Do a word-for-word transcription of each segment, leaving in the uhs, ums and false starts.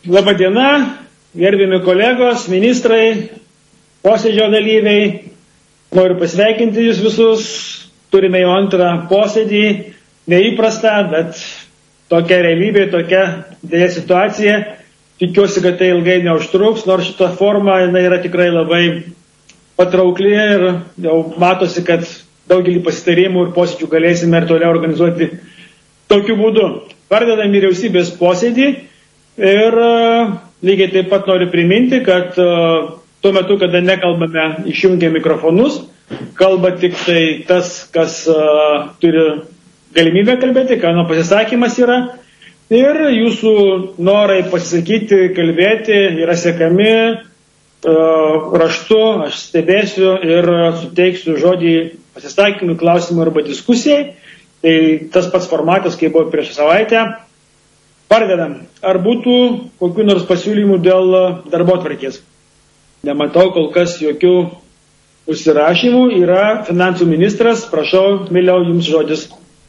Labą dieną, gerbiami kolegos, ministrai, posėdžio dalyviai. Noriu pasveikinti jūs visus. Turime jau antrą posėdį, neįprastą, bet tokia realybė, tokia dėja situacija. Tikiuosi, kad tai ilgai neužtruks, nors šita forma jinai yra tikrai labai patraukli ir jau matosi, kad daugelį pasitarimų ir posėdžių galėsime ir toliau organizuoti tokiu būdu. Pradedam vyriausybės posėdį ir lygiai taip pat noriu priminti, kad tuo metu, kada nekalbame, išjungia mikrofonus, kalba tik tai tas, kas uh, turi galimybę kalbėti, ką nuo pasisakymas yra. Ir jūsų norai pasisakyti, kalbėti yra sekami uh, raštu, aš stebėsiu ir suteiksiu žodį pasisakymui, klausimui arba diskusijai. Tai tas pats formatas, kaip buvo prieš savaitę. Pradedam. Ar būtų kokių nors pasiūlymų dėl darbotvarkės? Nematau kol kas jokių užsirašymų. Yra finansų ministras. Prašau, Miliau, jums žodis.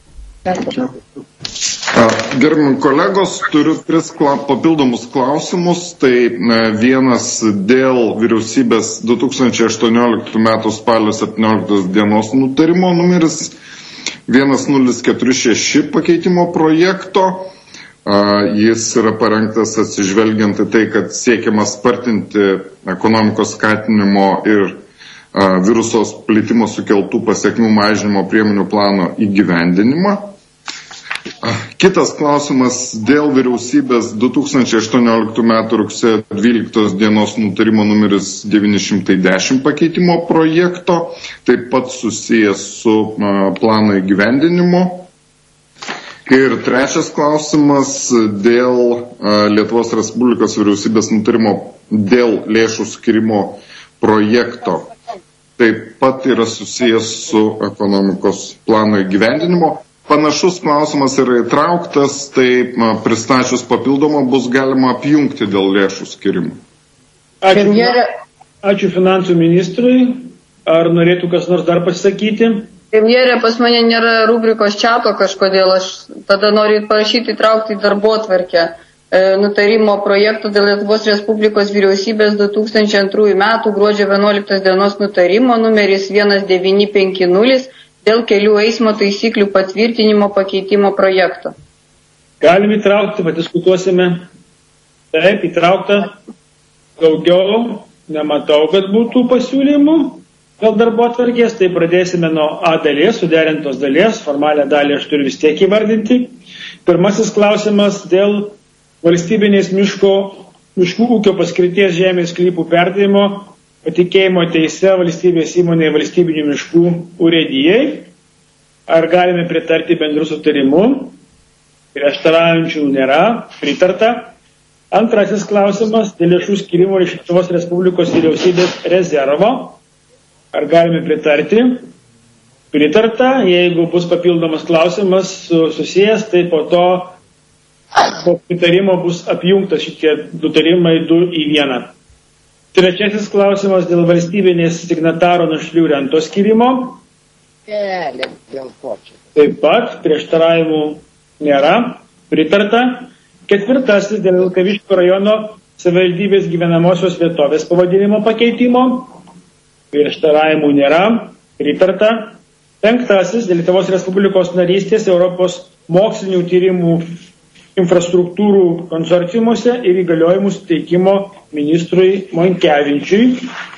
Gerbiami kolegos, turiu tris papildomus klausimus. Tai vienas dėl vyriausybės du tūkstančiai aštuonioliktų metų spalio septynioliktos dienos nutarimo numeris vienas nulis keturi šeši pakeitimo projekto. Jis yra parengtas atsižvelgiant į tai, kad siekiama spartinti ekonomikos skatinimo ir virusos plitimo sukeltų pasekmių mažinimo priemonių plano įgyvendinimą. Kitas klausimas dėl vyriausybės du tūkstančiai aštuonioliktų metų rugsėjo dvyliktos dienos nutarimo numeris devyni šimtai dešimt pakeitimo projekto, taip pat susijęs su plano įgyvendinimu. Ir trečias klausimas dėl Lietuvos Respublikos vyriausybės nutarimo dėl lėšų skirimo projekto. Taip pat yra susijęs su ekonomikos plano įgyvendinimo. Panašus klausimas yra įtrauktas, tai pristačius papildomą bus galima apjungti dėl lėšų skirimo. Ačiū, ačiū finansų ministrui. Ar norėtų kas nors dar pasakyti? Premjerė, pas mane nėra rubrikos čiato kažkodėl, aš tada noriu parašyti įtraukti į darbotvarkę e, nutarimo projektų dėl Lietuvos Respublikos vyriausybės du tūkstančiai antrųjų metų gruodžio vienuoliktos dienos nutarimo numeris vienas devyni penki nulis dėl kelių eismo taisyklių patvirtinimo pakeitimo projekto. Galim įtraukti, padiskutuosime. Taip, įtraukta. Daugiau nematau, kad būtų pasiūlymų. Dėl darbotvarkės, tai pradėsime nuo A dalies, suderintos dalies, formalią dalį aš turiu vis tiek įvardinti. Pirmasis klausimas dėl valstybinės miško, miškų ūkio paskirties žemės sklypų perdavimo patikėjimo teise valstybės įmonėje valstybinių miškų urėdijai. Ar galime pritarti bendru sutarimu? Prieštaraujančių nėra, pritarta. Antrasis klausimas dėl lėšų skyrimo iš Lietuvos Respublikos vyriausybės rezervo. Ar galime pritarti? Pritarta. Jeigu bus papildomas klausimas susijęs, tai po to po pritarimo bus apjungtas šitie nutarimai du į vieną. Trečiasis klausimas dėl valstybinės signataro našlių rentos skyrimo. Taip pat prieštaravimų nėra. Pritarta. Ketvirtasis dėl Vilkaviškio rajono savivaldybės gyvenamosios vietovės pavadinimo pakeitimo. Prieštaravimų nėra. Pritarta. Penktasis dėl Lietuvos Respublikos narystės Europos mokslinių tyrimų infrastruktūrų konsorciumuose ir įgaliojimų suteikimo ministrui Monkevičiui.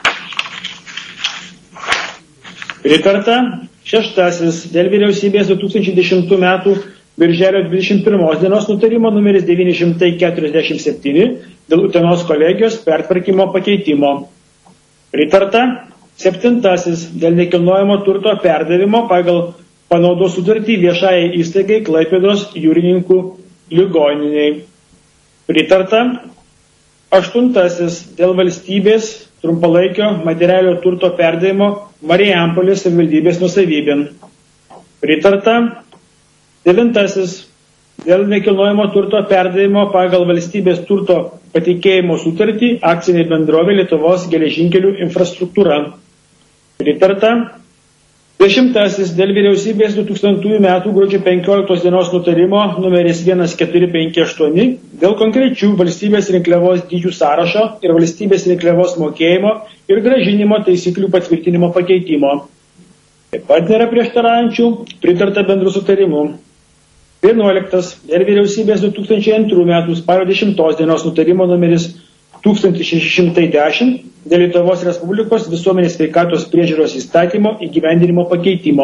Pritarta. Šeštasis dėl vyriausybės du tūkstančiai dešimtų metų birželio dvidešimt pirmos dienos nutarimo numeris devyni šimtai keturiasdešimt septyni dėl Utenos kolegijos pertvarkymo pakeitimo. Pritarta. Septintasis dėl nekilnojamo turto perdavimo pagal panaudos sutartį viešajai įstaigai Klaipėdos jūrininkų ligoniniai. Pritarta. Aštuntasis dėl valstybės trumpalaikio materialio turto perdavimo Marijampolės savivaldybės nuosavybėn. Pritarta. Devintasis dėl nekilnojamo turto perdavimo pagal valstybės turto patikėjimo sutartį akcinė bendrovė Lietuvos geležinkelių infrastruktūra. Pritarta. Dešimtasis dėl vyriausybės du tūkstantųjų metų gruodžio penkioliktos dienos nutarimo numeris vienas keturi penki aštuoni dėl konkrečių valstybės rinkliavos dydžių sąrašo ir valstybės rinkliavos mokėjimo ir grąžinimo taisyklių patvirtinimo pakeitimo. Taip pat nėra prieštaraujančių, pritarta bendru sutarimu. Vienuoliktas dėl vyriausybės du tūkstančiai antrų metų spalio dešimtos dienos nutarimo numeris tūkstantis šeši šimtai dešimt dėl Lietuvos Respublikos visuomenės sveikatos priežiūros įstatymo įgyvendinimo pakeitimo.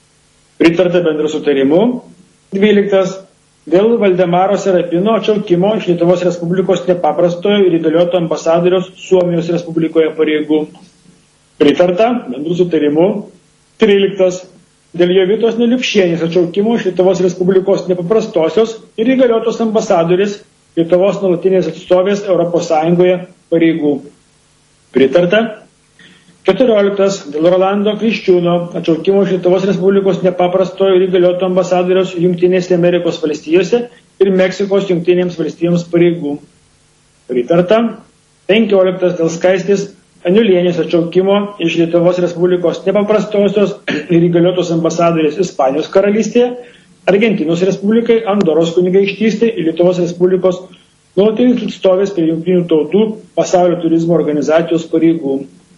Pritarta bendru sutarimu. Dvyliktas dėl Valdemaro Serapino atšaukimo iš Lietuvos Respublikos nepaprastojo ir įgalioto ambasadoriaus Suomijos Respublikoje pareigų. Pritarta bendru sutarimu. Tryliktas dėl Jovitos Neliupšienės atšaukimo iš Lietuvos Respublikos nepaprastosios ir įgaliotos ambasadorės Lietuvos nuolatinės atstovės Europos Sąjungoje pareigų. Pritarta. keturioliktas dėl Rolando Kriščiūno atšaukimo iš Lietuvos Respublikos nepaprastojo ir įgalioto ambasadoriaus Jungtinėse Amerikos valstijose ir Meksikos Jungtinėms valstijoms pareigų. Pritarta. penkioliktas dėl Skaistės Aniulienės atšaukimo iš Lietuvos Respublikos nepaprastosios ir įgaliotos ambasadorės Ispanijos karalystėje, Argentinos Respublikai, Andoros kunigaikštystė ir Lietuvos Respublikos nuolatinis atstovės prie Jungtinių tautų pasaulio turizmo organizacijos pareigų.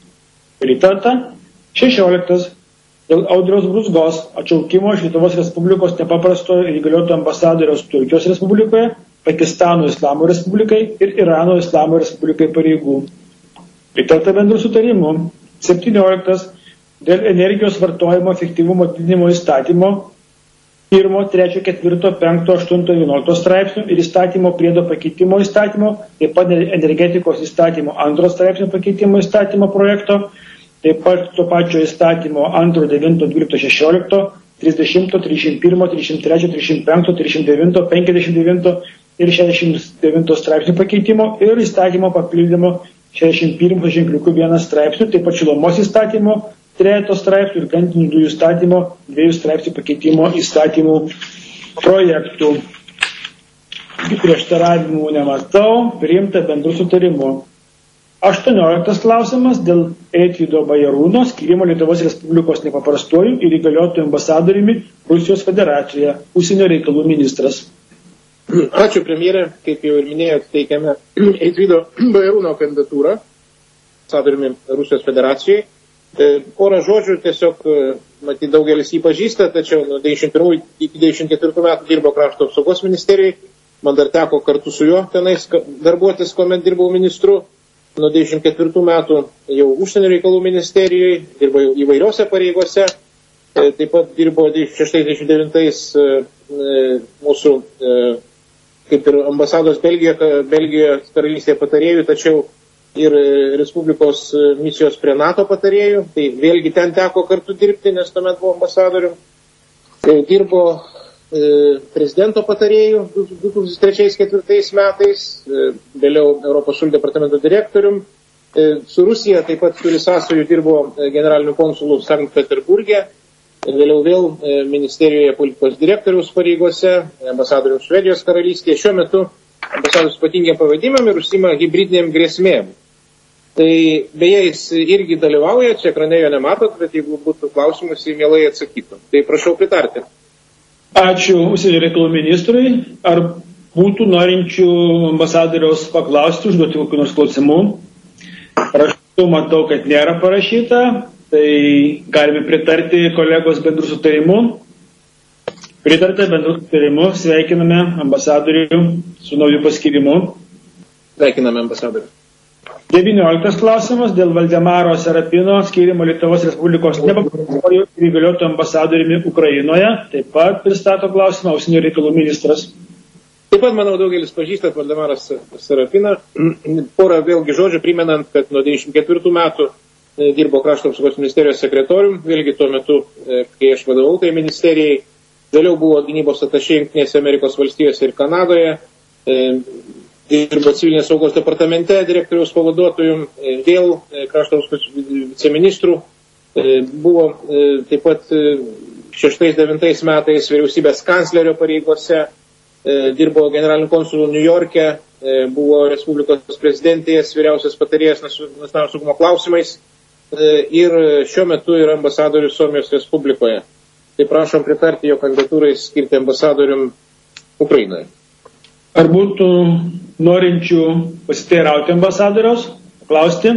Pritarta. šešioliktas dėl Audriaus Brūzgos atšaukimo iš Lietuvos Respublikos nepaprastojo ir įgalioto ambasadoriaus Turkijos Respublikoje, Pakistano Islamo Respublikai ir Irano Islamo Respublikai pareigų. Pritarta bendru sutarimu. septynioliktas dėl energijos vartojimo efektyvumo didinimo įstatymo pirmo, trečio, ketvirto, penkto, aštunto, vienuolikto straipsnių ir įstatymo priedo pakeitimo įstatymo, taip pat energetikos įstatymo antro straipsnio pakeitimo įstatymo projekto, taip pat to pačio įstatymo antro, devinto, dvylikto, šešiolikto, trisdešimto, trisdešimt pirmo, trisdešimt trečio, trisdešimt penkto, trisdešimt devinto, penkiasdešimt devinto ir šešiasdešimt devinto straipsnių pakeitimo ir įstatymo papildymo šešiasdešimt pirmo ženkliukų vienas straipsnių, taip pat šilumos įstatymo trejato straipsnių ir gamtinių dujų įstatymo dviejų straipsnių pakeitimo įstatymų projektų. Prieštaravimų nematau, priimta bendru sutarimu. aštuonioliktas klausimas dėl Eitvydo Bajarūno skyrimo Lietuvos Respublikos nepaprastuoju ir įgaliotu ambasadoriumi Rusijos Federacijoje, užsienio reikalų ministras. Ačiū, premjerė. Kaip jau ir minėjot, teikiame Eitvydo Bajarūno kandidatūrą ambasadoriumi Rusijos Federacijai. Porą žodžių, tiesiog, matyt, daugelis jį pažįsta, tačiau nuo devyniasdešimt pirmųjų iki devyniasdešimt ketvirtų metų dirbo krašto apsaugos ministerijai. Man dar teko kartu su juo tenais darbuotis, kuomet dirbau ministru. Nuo devyniasdešimt ketvirtų metų jau užsienio reikalų ministerijoje, dirbo įvairiose pareigose. Taip pat dirbo devyniasdešimt šeštais devyniasdešimt devintais mūsų, kaip ir ambasados Belgijoje, Belgijoje karalystėje patarėjų, tačiau ir Respublikos misijos prie NATO patarėjų. Tai vėlgi ten teko kartu dirbti, nes tuomet buvo ambasadorium. Dirbo e, prezidento patarėjų du tūkstančiai trečiais ketvirtais metais, e, vėliau Europos šalių departamento direktorium. E, su Rusija taip pat turi sąsajų, dirbo generaliniu konsulu Sankt Peterburge, vėliau vėl e, ministerijoje politikos direktoriaus pareigose, ambasadorium Švedijos karalystėje. Šiuo metu ambasadorius ypatingiem pavadimam ir užsima hibridinėm grėsmėm. Tai beje, jis irgi dalyvauja, čia ekrane jo nematot, bet jeigu būtų klausimus, jį mielai atsakytų. Tai prašau pritarti. Ačiū užsienio reikalų ministrui. Ar būtų norinčių ambasadoriaus paklausti, užduoti kokių nors klausimų? Raštu matau, kad nėra parašyta, tai galime pritarti kolegos bendrų sutarimų. Pritarta bendrų sutarimų, sveikiname ambasadorių su nauju paskirimu. Sveikiname ambasadorių. devynioliktas klausimas dėl Valdemaro Serapino skyrimo Lietuvos Respublikos nepaprastuoju ir įgaliotu ambasadoriumi Ukrainoje. Taip pat pristato klausimą užsienio reikalų ministras. Taip pat, manau, daugelis pažįstat Valdemaras Serapiną. Porą vėlgi žodžių primenant, kad nuo devyniasdešimt ketvirtų metų dirbo krašto apsaugos ministerijos sekretorium. Vėlgi tuo metu, kai aš vadovau tai ministerijai, vėliau buvo gynybos atašė Jungtinėse Amerikos valstijose ir Kanadoje. Dirbo civilinės saugos departamente direktoriaus pavaduotojum, vėl krašto apsaugos viceministrų. Buvo taip pat šeštais devintais metais vyriausybės kanclerio pareigose, dirbo generaliniu konsulu New York'e, buvo Respublikos prezidentės vyriausias patarėjas nacionalinio saugumo klausimais. ir šiuo metu yra ambasadorius Suomijos Respublikoje. Tai prašom pritarti jo kandidatūrai skirti ambasadorium Ukrainoje. Ar būtų norinčių pasiteirauti ambasadoriaus, paklausti?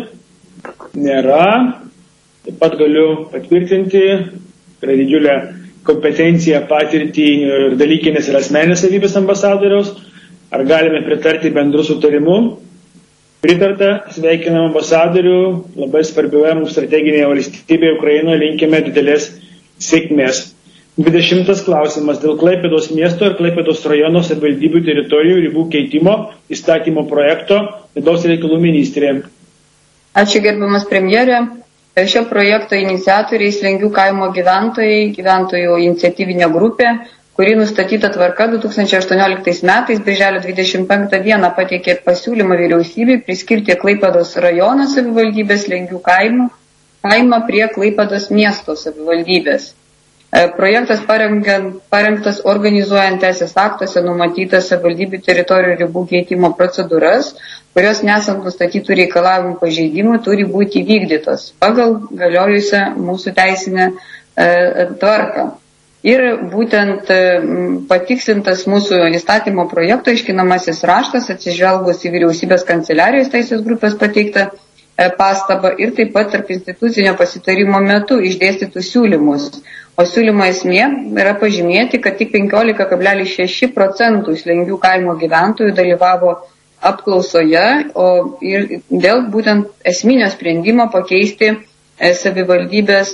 Nėra. Taip pat galiu patvirtinti, yra didžiulė kompetencija, patirtį ir dalykinės ir asmeninės savybės ambasadoriaus. Ar galime pritarti bendru sutarimu? Pritarta, sveikinam ambasadorių, labai svarbioje mums strateginėje valstybėje Ukrainoje, linkime didelės sėkmės. dvidešimtas klausimas dėl Klaipėdos miesto ir Klaipėdos rajono savivaldybių teritorijų ribų keitimo įstatymo projekto vidaus reikalų ministrė. Ačiū gerbiamas premjerė. Šio projekto iniciatoriai Slengių kaimo gyventojai, gyventojų iniciatyvinė grupė, kuri nustatyta tvarka du tūkstančiai aštuonioliktais metais, birželio dvidešimt penktą dieną pateikė pasiūlymą vyriausybei priskirti Klaipėdos rajono savivaldybės Slengių kaimą, kaimą prie Klaipėdos miesto savivaldybės. Projektas parengtas organizuojant teisės aktuose numatytas savivaldybių teritorijų ribų keitimo procedūras, kurios nesant nustatytų reikalavimų pažeidimų turi būti vykdytos pagal galiojusią mūsų teisinę e, tvarką. Ir būtent e, patikslintas mūsų įstatymo projekto aiškinamasis raštas atsižvelgus į vyriausybės kanceliarijos teisės grupės pateiktą e, pastabą ir taip pat tarp institucinio pasitarimo metu išdėstytus siūlymus. O siūlymo esmė yra pažymėti, kad tik penkiolika kablelis šeši procentų Slengių kaimo gyventojų dalyvavo apklausoje, o ir dėl būtent esminio sprendimo pakeisti savivaldybės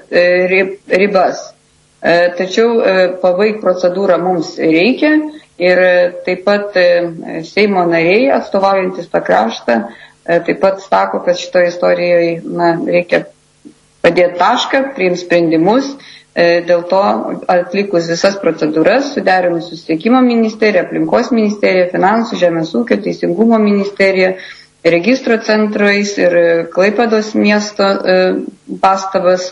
ribas. Tačiau pabaigti procedūrą mums reikia ir taip pat Seimo nariai atstovaujantis tą kraštą taip pat sako, kad šitoje istorijoje na, reikia padėti tašką, priimti sprendimus. Dėl to atlikus visas procedūras, suderinus susisiekimo ministerija, aplinkos ministerija, finansų, žemės ūkio, teisingumo ministerija, registro centrais ir Klaipėdos miesto pastabas,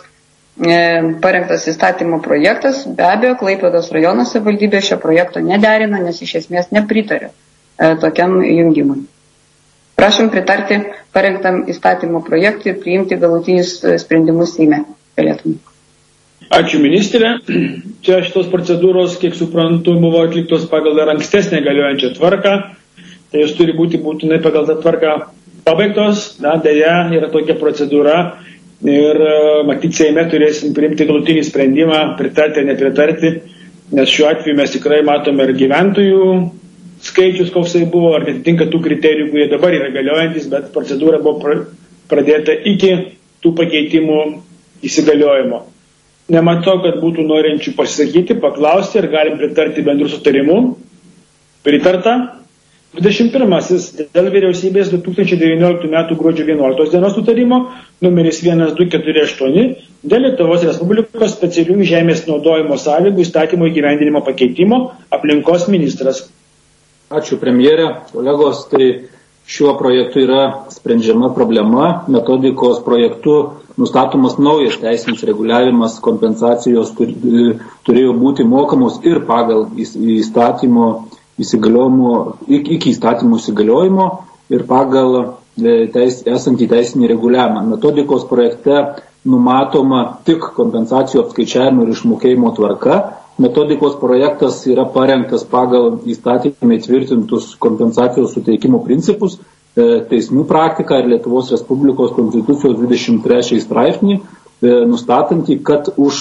parengtas įstatymo projektas. Be abejo, Klaipėdos rajono savivaldybė šio projekto nederina, nes iš esmės nepritarė tokiam jungimui. Prašom pritarti parengtam įstatymo projektui ir priimti galutinius sprendimus Seime. Galėtume. Ačiū ministrė. Čia šitos procedūros, kiek suprantu, buvo atliktos pagal dar ankstesnę galiojančią tvarką. Tai jos turi būti būtinai pagal tą tvarką pabaigtos. Na, deja, yra tokia procedūra ir matyt, Seime turėsim priimti galutinį sprendimą, pritarti ar nepritarti, nes šiuo atveju mes tikrai matome ir gyventojų skaičius, koks tai buvo, ar netitinka tų kriterijų, kurie dabar yra galiojantis, bet procedūra buvo pradėta iki tų pakeitimų įsigaliojimo. Nematau, kad būtų norinčių pasisakyti, paklausti, ar galim pritarti bendrų sutarimų. Pritarta. dvidešimt pirmasis dėl vyriausybės du tūkstančiai devynioliktų metų gruodžio vienuoliktos dienos sutarimo numeris vienas du keturi aštuoni dėl Lietuvos Respublikos specialiųjų žemės naudojimo sąlygų įstatymo įgyvendinimo pakeitimo aplinkos ministras. Ačiū premjerė. Kolegos, tai šiuo projektu yra sprendžiama problema. Metodikos projektu nustatomas naujas teisinis reguliavimas, kompensacijos turėjo būti mokamos ir pagal įstatymo įsigaliojimo, iki įstatymų įsigaliojimo ir pagal teis, esantį teisinį reguliavimą. Metodikos projekte numatoma tik kompensacijų apskaičiavimo ir išmokėjimo tvarka. Metodikos projektas yra parengtas pagal įstatymai tvirtintus kompensacijos suteikimo principus, teismų praktiką ir Lietuvos Respublikos konstitucijos dvidešimt trečią straipsnį, nustatantį, kad už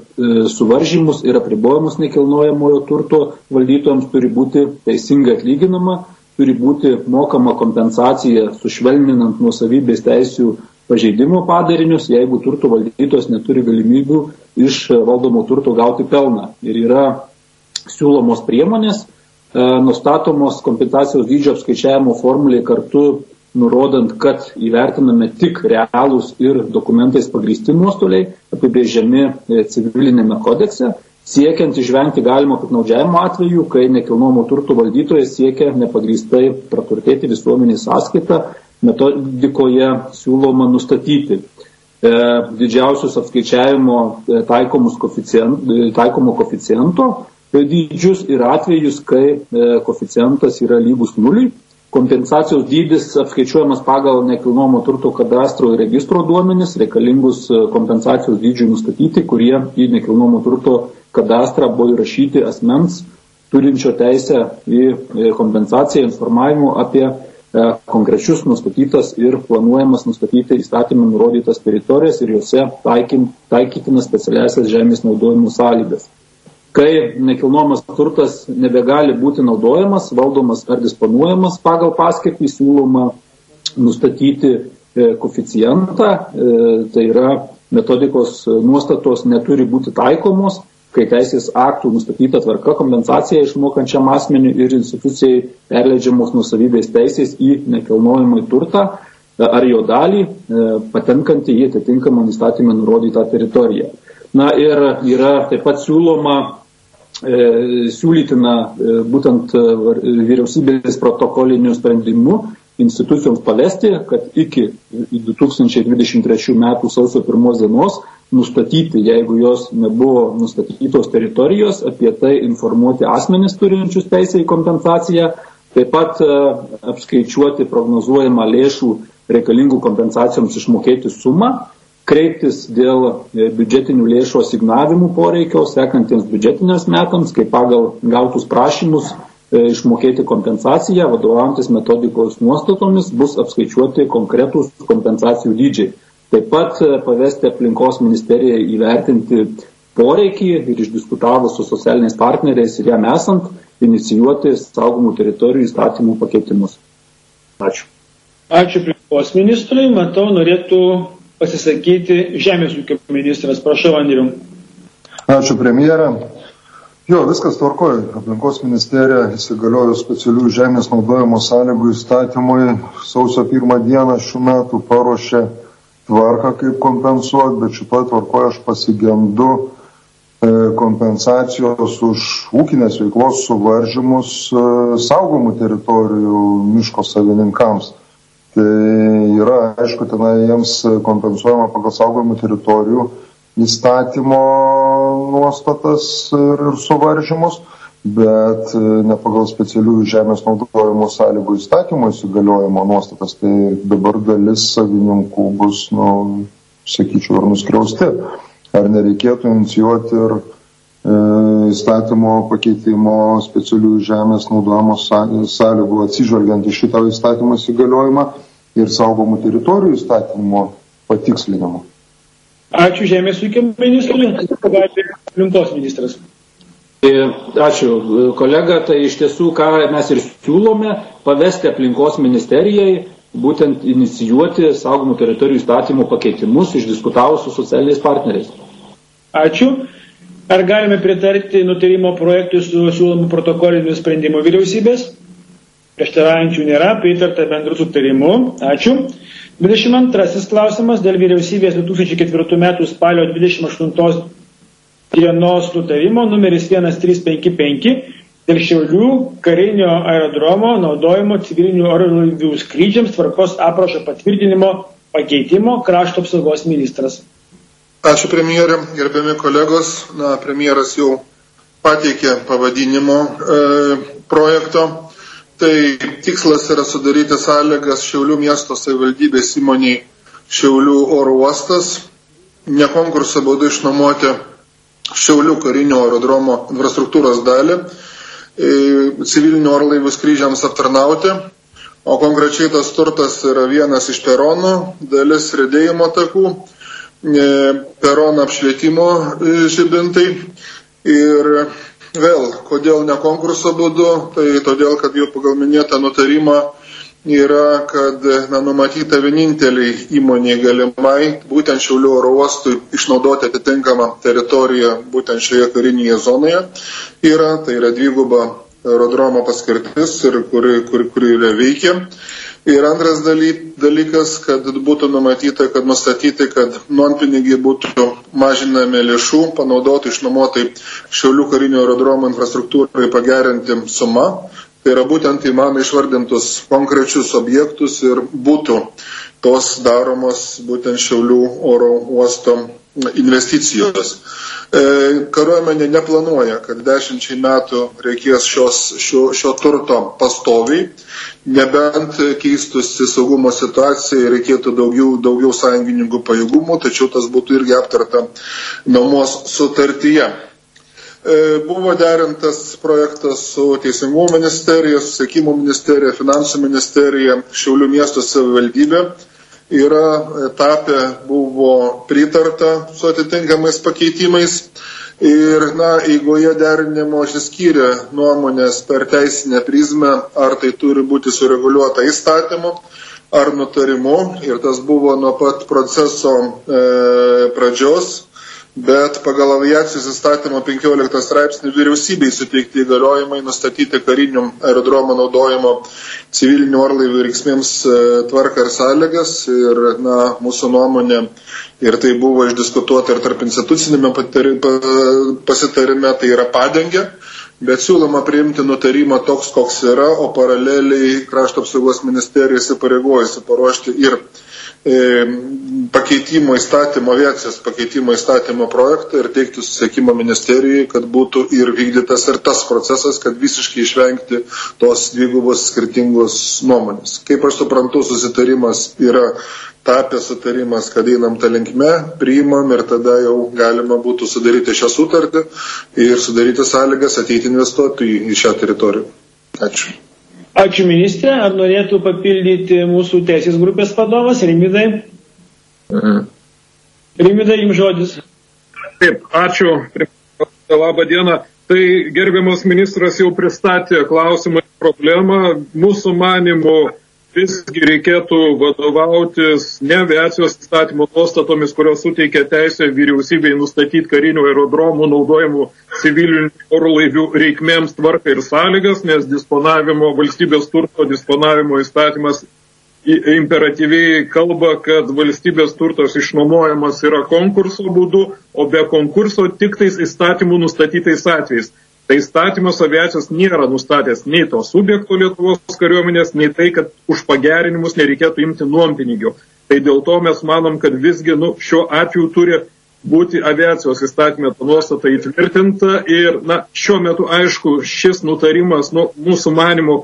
suvaržymus ir apribojimus nekilnojamojo turto valdytojams turi būti teisingai atlyginama, turi būti mokama kompensacija sušvelninant nuosavybės teisių pažeidimo padarinius, jeigu turto valdytojas neturi galimybių iš valdomo turto gauti pelną. Ir yra siūlomos priemonės, nustatomos kompensacijos dydžio apskaičiavimo formulė kartu nurodant, kad įvertiname tik realūs ir dokumentais pagrįsti nuostoliai, apibrėžiami civilinėme kodekse, siekiant išvengti galimo piktnaudžiavimo atveju, kai nekilnojamo turto valdytojas siekia nepagrįstai praturtėti visuomenės sąskaitą. Metodikoje siūloma nustatyti e, didžiausius apskaičiavimo e, taikomus koficient, e, taikomo koficiento dydžius ir atvejus, kai e, koficientas yra lygus nuliui, Kompensacijos dydis apskaičiuojamas pagal nekilnojamo turto kadastro ir registro duomenis, reikalingus kompensacijos dydžiui nustatyti, kurie į nekilnojamo turto kadastrą buvo įrašyti asmens turinčio teisę į kompensaciją informavimo apie konkrečius nustatytas ir planuojamas nustatyti įstatymą nurodytas teritorijas ir juose taikytinas specialiasias žemės naudojimo sąlygas. Kai nekilnojamas turtas nebegali būti naudojamas, valdomas ar disponuojamas pagal paskirtį, siūloma nustatyti koeficientą, tai yra metodikos nuostatos neturi būti taikomos, kai teisės aktų nustatyta tvarka kompensacija išmokančiam asmeniui ir institucijai perleidžiamos nuosavybės teisės į nekilnojamą turtą ar jo dalį, patenkantį į atitinkamą įstatymą nurodytą teritoriją. Na ir yra taip pat siūloma siūlytina būtent vyriausybės protokoliniu sprendimu institucijoms pavesti, kad iki du tūkstančiai dvidešimt trečių metų sausio pirmos dienos nustatyti, jeigu jos nebuvo nustatytos teritorijos, apie tai informuoti asmenis turinčius teisę į kompensaciją, taip pat apskaičiuoti prognozuojamą lėšų reikalingų kompensacijoms išmokėti sumą, kreiptis dėl biudžetinių lėšų asignavimų poreikio sekantiems biudžetiniams metams, kai pagal gautus prašymus išmokėti kompensaciją, vadovaujantis metodikos nuostatomis, bus apskaičiuoti konkretūs kompensacijų dydžiai. Taip pat pavesti aplinkos ministerijai įvertinti poreikį ir išdiskutavus su socialiniais partneriais ir jam esant, inicijuoti saugomų teritorijų įstatymų pakeitimus. Ačiū. Ačiū aplinkos ministrui. Matau, norėtų pasisakyti Žemės ūkio ministras. Prašau, Andriau. Ačiū, premjerė. Jo, viskas tvarkoja. Aplinkos ministerija įsigaliojus specialių žemės naudojimo sąlygų įstatymui sausio pirmą dieną šių metų paruošė tvarką, kaip kompensuoti, bet šitoj tvarkoje aš pasigendu e, kompensacijos už ūkinės veiklos suvaržymus e, saugomų teritorijų miško savininkams. Tai yra, aišku, tenai jiems kompensuojama pagal saugomų teritorijų įstatymo nuostatas ir, ir suvaržymus, bet ne pagal specialiųjų žemės naudojimo sąlygų įstatymo įsigaliojimo nuostatas, tai dabar dalis savininkų bus, nu, sakyčiau, ir nuskriausti. Ar nereikėtų inicijuoti ir e, įstatymo pakeitimo specialiųjų žemės naudojimo sąlygų atsižvelgiant į šitą įstatymą įsigaliojimą ir saugomų teritorijų įstatymo patikslinimo? Ačiū Žemės ūkio ministrui, aplinkos ministras. Ačiū, kolega. Tai iš tiesų, ką mes ir siūlome, pavesti aplinkos ministerijai būtent inicijuoti saugomų teritorijų įstatymų pakeitimus, išdiskutavus su socialiniais partneriais. Ačiū. Ar galime pritarti nutarimo projektui su siūlomu protokoliniu sprendimu vyriausybės? Prieštaraujančių nėra, pritarta bendru sutarimu. Ačiū. dvidešimt antrasis klausimas dėl vyriausybės du tūkstančiai ketvirtų metų spalio dvidešimt aštuntos dienos nutarimo numeris vienas trys penki penki dėl Šiaulių karinio aerodromo naudojimo civilinių orlaivių skrydžiams tvarkos aprašo patvirtinimo pakeitimo. Krašto apsaugos ministras. Ačiū, premjerė, gerbiami kolegos. Na, premjeras jau pateikė pavadinimo e, projekto. Tai tikslas yra sudaryti sąlygas Šiaulių miesto savivaldybės įmoniai Šiaulių oro uostas, ne konkurso būdu išnuomoti Šiaulių karinio aerodromo infrastruktūros dalį, civilinių orlaivių skrydžiams aptarnauti, o konkrečiai tas turtas yra vienas iš peronų, dalis riedėjimo takų, perono apšvietimo žibintai ir vėl, kodėl ne konkurso būdu, tai todėl, kad jau pagal minėtą nutarimą yra, kad na, numatyta vieninteliai įmoniai galimai būtent Šiaulių oro uostui išnaudoti atitinkamą teritoriją būtent šioje karinėje zonoje yra, tai yra dviguba aerodromo paskirtis, ir kuri, kuri, kuri yra veikia. Ir antras dalykas, kad būtų numatyta, kad nustatyti, kad nuompinigiai būtų mažinami lėšų, panaudoti išnuomotai Šiaulių karinio aerodromo infrastruktūrai pagerinti sumą. Tai yra būtent į mano išvardintus konkrečius objektus ir būtų tos daromos būtent Šiaulių oro uosto investicijos. Kariuomenė neplanuoja, kad dešimčiai metų reikės šios, šio, šio turto pastoviai, nebent keistusi saugumo situacija ir reikėtų daugiau, daugiau sąjungininkų pajėgumų, tačiau tas būtų irgi aptarta nuomos sutartyje. Buvo derintas projektas su Teisingumo ministerija, Susisiekimo ministerija, Finansų ministerija, Šiaulių miesto savivaldybė. Yra tapę, buvo pritarta su atitinkamais pakeitimais ir, na, eigoje derinimo išsiskyrė nuomonės per teisinę prizmę, ar tai turi būti sureguliuota įstatymu ar nutarimu, ir tas buvo nuo pat proceso e, pradžios. Bet pagal aviacijos įstatymo penkioliktą straipsnį vyriausybei suteikti įgaliojimai nustatyti karinių aerodromo naudojimo civilinių orlaivių reikmėms tvarką ir sąlygas. Ir, na, mūsų nuomonė, ir tai buvo išdiskutuota ir tarp institucinėme pasitarime, tai yra padengia, bet siūloma priimti nutarimą toks, koks yra, o paraleliai Krašto apsaugos ministerija įsipareigojusi paruošti ir pakeitimo įstatymo, aviacijos pakeitimo įstatymo projektą ir teikti Susisiekimo ministerijai, kad būtų ir vykdytas ir tas procesas, kad visiškai išvengti tos dvigubos skirtingos nuomonės. Kaip aš suprantu, susitarimas yra tapęs sutarimas, kad einam tą linkme, priimam ir tada jau galima būtų sudaryti šią sutartį ir sudaryti sąlygas ateiti investuoti į šią teritoriją. Ačiū. Ačiū ministrė. Ar norėtų papildyti mūsų teisės grupės vadovas Rimvydai? Mhm. Rimvydai, jums žodis. Taip, ačiū. Labą dieną. Tai gerbiamas ministras jau pristatė klausimą ir problemą. Mūsų manimų visgi reikėtų vadovautis ne aviacijos įstatymo nuostatomis, kurios suteikia teisę vyriausybei nustatyti karinių aerodromų naudojimų civilinių orlaivių reikmėms tvarką ir sąlygas, nes disponavimo, valstybės turto disponavimo įstatymas imperatyviai kalba, kad valstybės turtas išnuomojamas yra konkurso būdu, o be konkurso tik tais įstatymų nustatytais atvejais. Tai įstatymas aviacijos nėra nustatęs nei to subjekto Lietuvos kariuomenės, nei tai, kad už pagerinimus nereikėtų imti nuompinigių. Tai dėl to mes manom, kad visgi nu, šiuo atveju turi būti aviacijos įstatymė ta nuostata įtvirtinta ir na, šiuo metu, aišku, šis nutarimas nu, mūsų manimo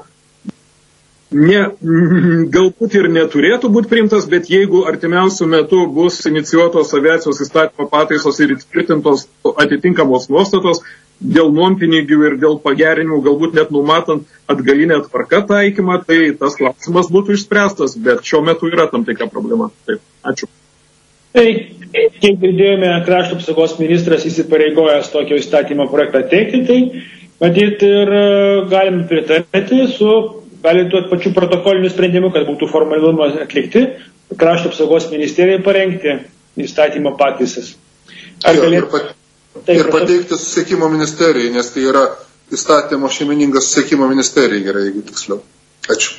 ne, galbūt ir neturėtų būti priimtas, bet jeigu artimiausių metų bus inicijuotos aviacijos įstatymo pataisos ir įtvirtintos atitinkamos nuostatos, dėl nuompinigių ir dėl pagerinimų, galbūt net numatant atgalinę tvarką taikymą, tai tas klausimas būtų išspręstas, bet šiuo metu yra tam tikra problema. Taip, ačiū. Tai, kiek girdėjome, Krašto apsaugos ministras įsipareigojęs tokio įstatymo projektą teikti, tai matyt ir galim pritarti su, galim tuot pačiu protokoliniu sprendimu, kad būtų formalumą atlikti, Krašto apsaugos ministerijai parengti įstatymo pataisas. Ar galėtų... Taip, ir pateikti Susisiekimo ministerijai, nes tai yra įstatymo šeimininkas Susisiekimo ministerijai, gerai, jeigu tiksliau. Ačiū.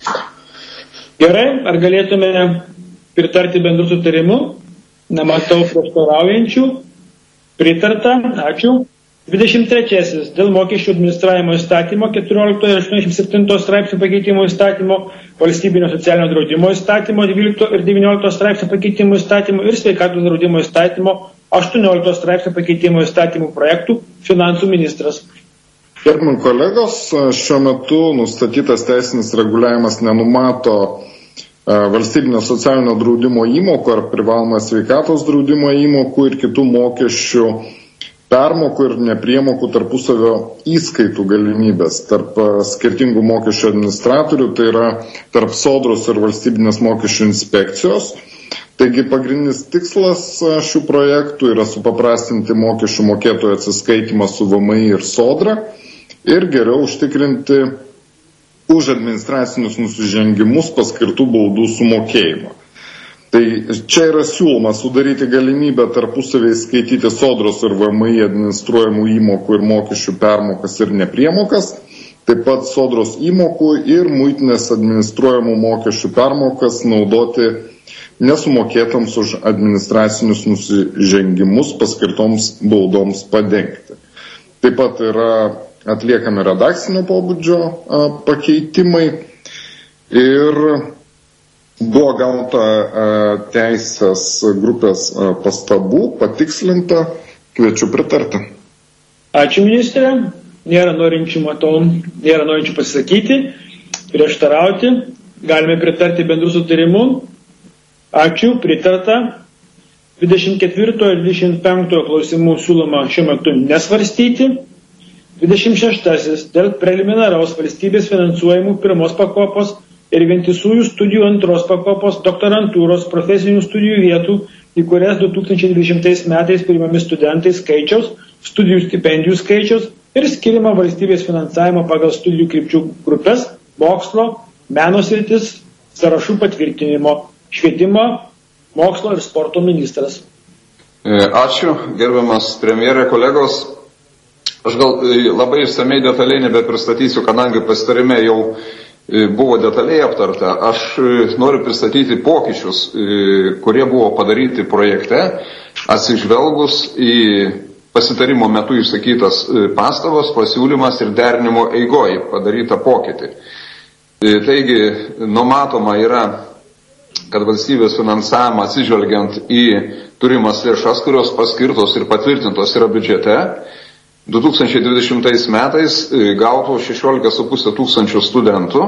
Gerai, ar galėtume pritarti bendrų sutarimų? Nematau prieštaraujančių. Pritarta, ačiū. dvidešimt trečiasis Dėl mokesčių administravimo įstatymo keturiolikto ir aštuoniasdešimt septinto straipsnių pakeitimo įstatymo, valstybinio socialinio draudimo įstatymo dvylikto ir devyniolikto straipsnių pakeitimo įstatymo ir sveikatos draudimo įstatymo aštuoniolikto straipsnių pakeitimo įstatymų projektų finansų ministras. Gerbimi kolegos, šiuo metu nustatytas teisinis reguliavimas nenumato valstybinio socialinio draudimo įmokų ar privalomą sveikatos draudimo įmokų ir kitų mokesčių permokų ir nepriemokų tarpusavio įskaitų galimybės tarp skirtingų mokesčių administratorių, tai yra tarp Sodros ir valstybinės mokesčių inspekcijos. Taigi pagrindinis tikslas šių projektų yra supaprastinti mokesčių mokėtojų atsiskaitimą su V M I ir Sodra ir geriau užtikrinti už administracinius nusižengimus paskirtų baudų sumokėjimą. Tai čia yra siūloma sudaryti galimybę tarpusavėje skaityti Sodros ir V M I administruojamų įmokų ir mokesčių permokas ir nepriemokas, taip pat Sodros įmokų ir muitinės administruojamų mokesčių permokas naudoti nesumokėtams už administracinius nusižengimus paskirtoms baudoms padengti. Taip pat yra atliekami redakcinio pobūdžio pakeitimai ir buvo gauta teisės grupės pastabų, patikslinta, kviečiu pritarti. Ačiū, ministrė. Nėra norinčių, matau, nėra norinčių pasisakyti, prieštarauti. Galime pritarti bendrų sutarimų. Ačiū, pritarta. dvidešimt ketvirto ir dvidešimt penkto klausimų siūloma šiuo metu nesvarstyti. dvidešimt šeštasis dėl preliminaraus valstybės finansuojamų pirmos pakopos ir vientisųjų studijų antros pakopos doktorantūros profesinių studijų vietų, į kurias du tūkstančiai dvidešimtais metais priimami studentai skaičiaus, studijų stipendijų skaičiaus ir skirimo valstybės finansavimo pagal studijų krypčių grupės, mokslo, meno sritis, sąrašų patvirtinimo, švietimo, mokslo ir sporto ministras. Ačiū, gerbiamas premjerė, kolegos. Aš gal labai išsamei detaliai nebepristatysiu, kadangi pasitarime jau buvo detaliai aptarta. Aš noriu pristatyti pokyčius, kurie buvo padaryti projekte, atsižvelgus į pasitarimo metu išsakytas pastabas, pasiūlymas ir derinimo eigoj padarytą pokytį. Taigi, numatoma yra, kad valstybės finansavimą atsižvelgiant į turimas lėšas, kurios paskirtos ir patvirtintos yra biudžete, du tūkstančiai dvidešimtais metais gautų šešiolika su puse tūkstančių studentų.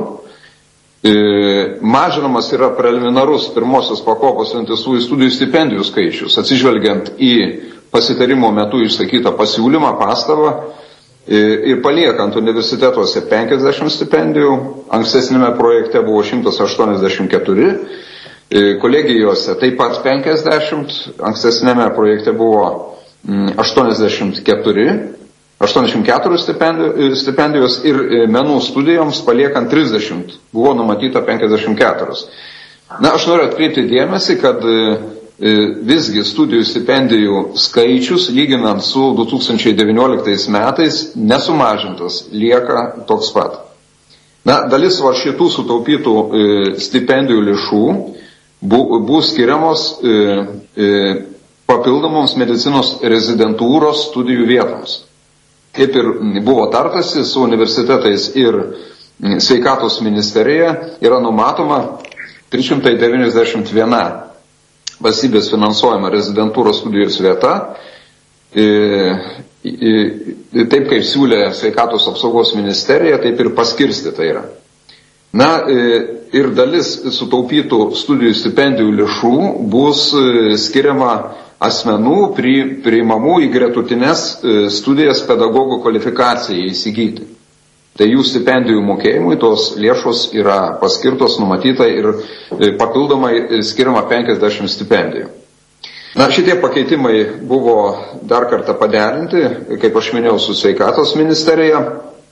Mažinamas yra preliminarus pirmosios pakopos vientisųjų studijų stipendijų skaičius, atsižvelgiant į pasitarimo metu išsakytą pasiūlymą, pastabą ir paliekant universitetuose penkiasdešimt stipendijų, ankstesnėme projekte buvo šimtas aštuoniasdešimt keturi, kolegijose taip pat penkiasdešimt, ankstesnėme projekte buvo aštuoniasdešimt keturi, aštuoniasdešimt keturios stipendijos ir menų studijoms paliekant trisdešimt, buvo numatyta penkiasdešimt keturios. Na, aš noriu atkreipti dėmesį, kad visgi studijų stipendijų skaičius, lyginant su du tūkstančiai devynioliktais metais, nesumažintas, lieka toks pat. Na, dalis va šitų sutaupytų stipendijų lėšų bus skiriamos papildomoms medicinos rezidentūros studijų vietoms. Kaip ir buvo tartasi su universitetais ir sveikatos ministerija, yra numatoma trys šimtai devyniasdešimt viena valstybės finansuojama rezidentūros studijos vieta, taip kaip siūlė sveikatos apsaugos ministerija, taip ir paskirstyta yra. Na, ir dalis sutaupytų studijų stipendijų lėšų bus skiriama asmenų priimamų į gretutines studijas pedagogų kvalifikacijai įsigyti. Tai jų stipendijų mokėjimui tos lėšos yra paskirtos, numatyta ir papildomai skiriama penkiasdešimt stipendijų. Na, šitie pakeitimai buvo dar kartą paderinti, kaip aš minėjau, su sveikatos ministerija.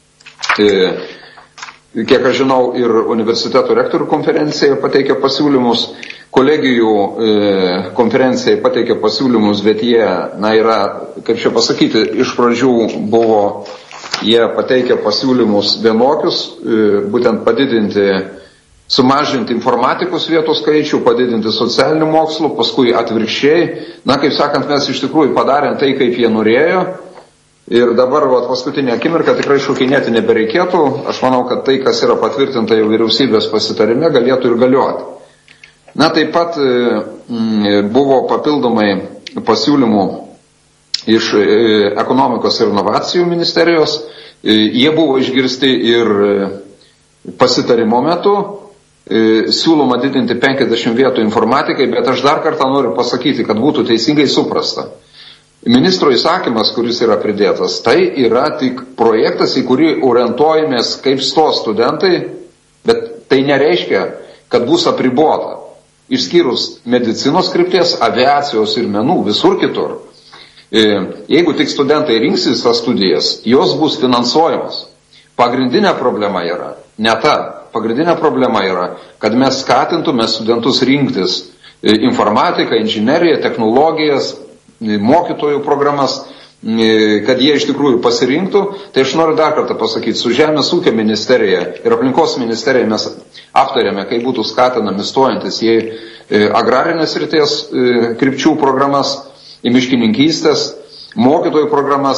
Kiek aš žinau, ir universiteto rektorių konferencija pateikė pasiūlymus, kolegijų konferencija pateikė pasiūlymus, bet jie, na, yra, kaip čia pasakyti, iš pradžių buvo, jie pateikė pasiūlymus vienokius, būtent padidinti, sumažinti informatikos vietų skaičių, padidinti socialinių mokslų, paskui atvirkščiai. Na, kaip sakant, mes iš tikrųjų padarėm tai, kaip jie norėjo. Ir dabar vat, paskutinė akimirka tikrai šokinėti nebereikėtų. Aš manau, kad tai, kas yra patvirtinta jau vyriausybės pasitarime, galėtų ir galioti. Na, taip pat m, buvo papildomai pasiūlymų iš e, ekonomikos ir inovacijų ministerijos. E, jie buvo išgirsti ir pasitarimo metu. E, siūloma didinti penkiasdešimt vietų informatikai, bet aš dar kartą noriu pasakyti, kad būtų teisingai suprasta. Ministro įsakymas, kuris yra pridėtas, tai yra tik projektas, į kurį orientuojamės kaip sto studentai, bet tai nereiškia, kad bus apribota. Išskyrus medicinos krypties, aviacijos ir menų, visur kitur. Jeigu tik studentai rinksis tas studijas, jos bus finansuojamos. Pagrindinė problema yra ne ta. Pagrindinė problema yra, kad mes skatintume studentus rinktis informatiką, inžineriją, technologijas, mokytojų programas, kad jie iš tikrųjų pasirinktų. Tai aš noriu dar kartą pasakyti, su Žemės ūkio ministerija ir aplinkos ministerija mes aptarėme, kaip būtų skatinami stojantis į agrarinės srities krypčių programas, į miškininkystės, mokytojų programas.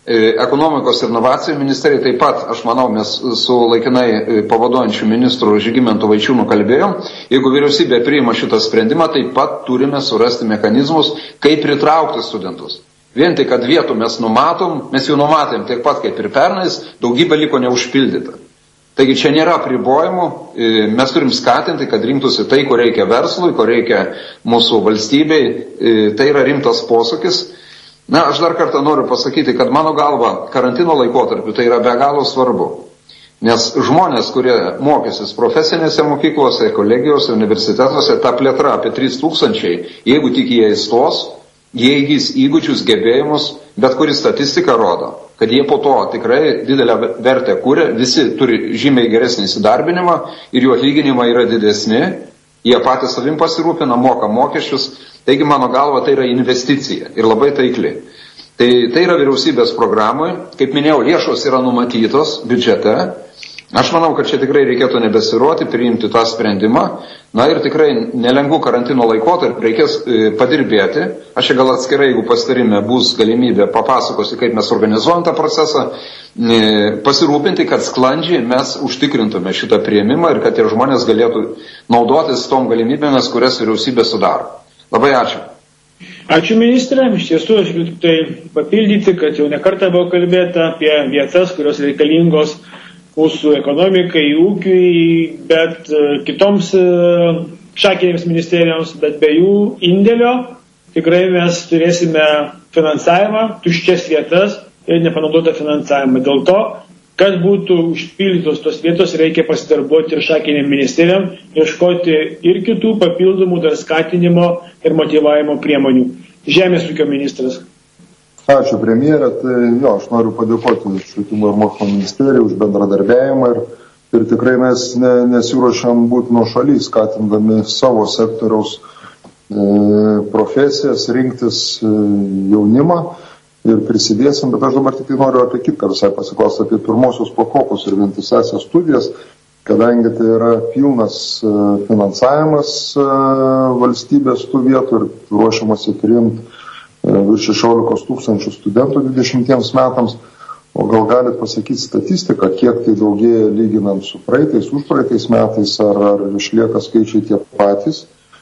Ekonomikos ir inovacijų ministerija taip pat, aš manau, mes su laikinai pavaduojančiu ministru Žygimantu Vaičiūnu kalbėjom, jeigu vyriausybė priima šitą sprendimą, taip pat turime surasti mechanizmus, kaip pritraukti studentus. Vien tai, kad vietų mes numatom, mes jau numatėm tiek pat kaip ir pernais, daugybė liko neužpildyta. Taigi čia nėra apribojimų, mes turim skatinti, kad rinktųsi tai, ko reikia verslui, ko reikia mūsų valstybei, tai yra rimtas posūkis. Na, aš dar kartą noriu pasakyti, kad mano galva karantino laikotarpiu tai yra be galo svarbu. Nes žmonės, kurie mokysis profesinėse mokyklose, kolegijose, universitetuose, ta plėtra apie trys tūkstančiai, jeigu tik jie įstos, jie įgys įgūdžius, gebėjimus, bet kuri statistika rodo, kad jie po to tikrai didelę vertę kūrė, visi turi žymiai geresnį įsidarbinimą ir jų atlyginimai yra didesni, jie patys savim pasirūpina, moka mokesčius, taigi mano galva tai yra investicija ir labai taikli. Tai, tai yra vyriausybės programai, kaip minėjau, lėšos yra numatytos biudžete. Aš manau, kad čia tikrai reikėtų nebesiroti, priimti tą sprendimą. Na ir tikrai nelengvų karantino laikotarpį reikės e, padirbėti. Aš čia gal atskirai, jeigu pasitarime bus galimybė, papasakosiu, kaip mes organizuojam tą procesą, e, pasirūpinti, kad sklandžiai mes užtikrintume šitą priėmimą ir kad tie žmonės galėtų naudotis tom galimybėmis, kurias vyriausybė sudaro. Labai ačiū. Ačiū ministrė, iš tiesų aš galiu tai papildyti, kad jau nekartą buvo kalbėta apie vietas, kurios reikalingos mūsų ekonomikai, ūkiui, bet kitoms šakinėms ministerijoms, bet be jų indėlio tikrai mes turėsime finansavimą, tuščias vietas ir nepanaudotą finansavimą. Dėl to, kad būtų užpildytos tos vietos, reikia pasidarbuoti ir šakinėm ministerijom, ieškoti ir kitų papildomų dar skatinimo ir motyvavimo priemonių. Žemės ūkio ministras. Ačiū premjerė, tai jo, aš noriu padėkoti švietimo ir mokslo ministerijai už bendradarbiavimą ir, ir tikrai mes ne, nesiruošiam būti nuo šaly, skatindami savo sektoriaus e, profesijas, rinktis e, jaunimą ir prisidėsim, bet aš dabar tik tai noriu apie kitką visai pasiklausti, apie pirmosios pakopos ir vientisąsias studijas, kadangi tai yra pilnas e, finansavimas e, valstybės tų vietų ir ruošiamasi priimti virš šešiolikos tūkstančių studentų dvidešimtiems metams, o gal galit pasakyti statistiką, kiek tai daugėja lyginant su praeitais, už praeitais metais, ar, ar išlieka skaičiai tie patys.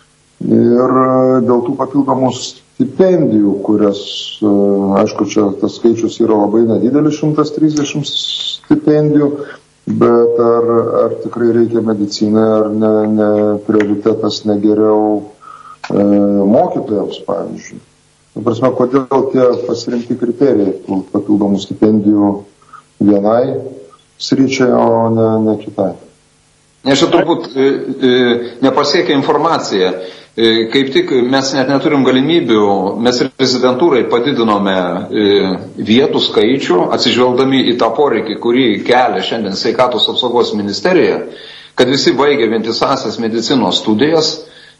Ir dėl tų papildomų stipendijų, kurias, aišku, čia tas skaičius yra labai nedidelis, šimtas trisdešimt stipendijų, bet ar, ar tikrai reikia medicinai, ar ne, ne prioritetas negeriau e, mokytojams, pavyzdžiui. Ta prasme, kodėl tie pasirinkti kriterijai tų papildomų stipendijų vienai sričiai, o ne, ne kitai? Nes čia turbūt e, e, nepasiekia informacija. E, kaip tik mes net neturim galimybių, mes rezidentūrai padidinome e, vietų skaičių, atsižvelgdami į tą poreikį, kurį kelia šiandien Sveikatos apsaugos ministerija, kad visi baigė vientisąsias medicinos studijas,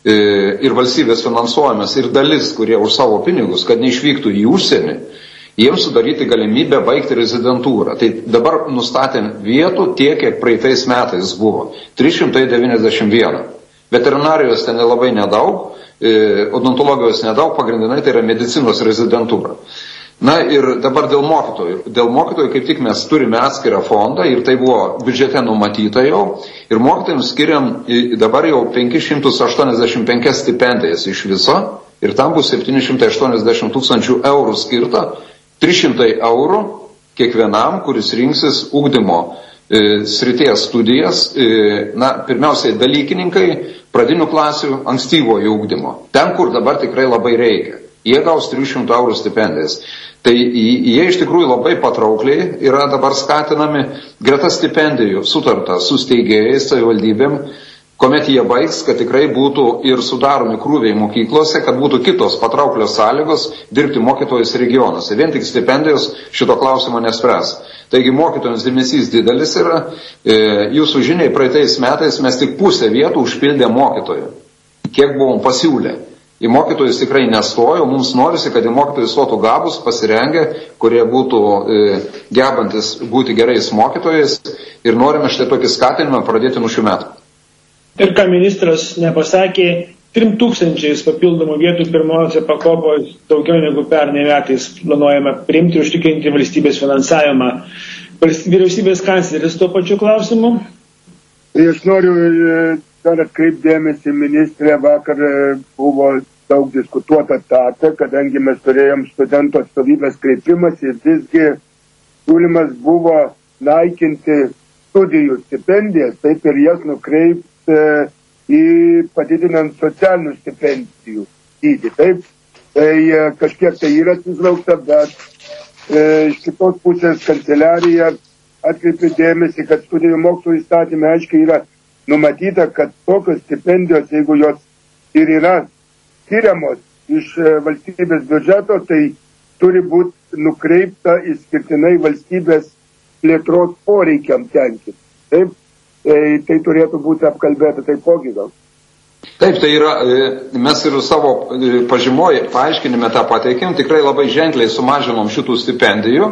ir valstybės finansuojamas ir dalis, kurie už savo pinigus, kad neišvyktų į užsienį, jiems sudaryti galimybę baigti rezidentūrą. Tai dabar nustatėm vietų tiek, kiek praeitais metais buvo. trys šimtai devyniasdešimt vienas. Veterinarijos ten labai nedaug, odontologijos nedaug, pagrindinai tai yra medicinos rezidentūra. Na ir dabar dėl mokytojų. Dėl mokytojų kaip tik mes turime atskirą fondą ir tai buvo biudžete numatyta jau. Ir mokytojams skiriam dabar jau penkis šimtus aštuoniasdešimt penkias stipendijas iš viso. Ir tam bus septyni šimtai aštuoniasdešimt tūkstančių eurų skirta. trys šimtai eurų kiekvienam, kuris rinksis ugdymo e, srities studijas. E, na, pirmiausiai dalykininkai, pradinių klasių, ankstyvojo ugdymo. Ten, kur dabar tikrai labai reikia. Jie gaus trijų šimtų eurų stipendijas. Tai jie iš tikrųjų labai patraukliai yra dabar skatinami greta stipendijų sutarta su steigėjais, savivaldybėm, kuomet jie baigs, kad tikrai būtų ir sudaromi krūviai mokyklose, kad būtų kitos patrauklios sąlygos dirbti mokytojus regionuose. Vien tik stipendijos šito klausimo nespręs. Taigi mokytojams dėmesys didelis yra. E, jūsų žiniai, praeitais metais mes tik pusę vietų užpildė mokytojų. Kiek buvom pasiūlę. Į mokytojus tikrai nestojo, mums norisi, kad į mokytojus stotų gabus, pasirengę, kurie būtų e, gebantis būti gerais mokytojais ir norime štai tokį skatinimą pradėti nuo šių metų. Ir ką ministras nepasakė, trim tūkstančiais papildomų vietų pirmose pakopos daugiau negu pernai metais planuojama priimti ir užtikrinti valstybės finansavimą. Vyriausybės kancleris tuo pačiu klausimu. Aš noriu dar atkreipdėmėsi, ministrė, vakar buvo daug diskutuota tatą, kadangi mes turėjom studentų atstovybės kreipimas ir visgi siūlymas buvo naikinti studijų stipendijas, taip ir jas nukreipti į padidinant socialinių stipendijų dydį. Taip, tai kažkiek tai yra atsižvelgta, bet e, iš kitos pusės kanceliarija atkreipė dėmesį, kad studijų mokslo įstatymė aiškiai yra numatyta, kad tokios stipendijos, jeigu jos ir yra skiriamos iš valstybės biudžeto, tai turi būti nukreipta išskirtinai valstybės plėtros poreikiam tenkinti. Taip, tai, tai turėtų būti apkalbėta taipogi gal. Taip, tai yra, mes ir savo pažymoj paaiškinime tą pateikėm, tikrai labai ženkliai sumažinom šitų stipendijų.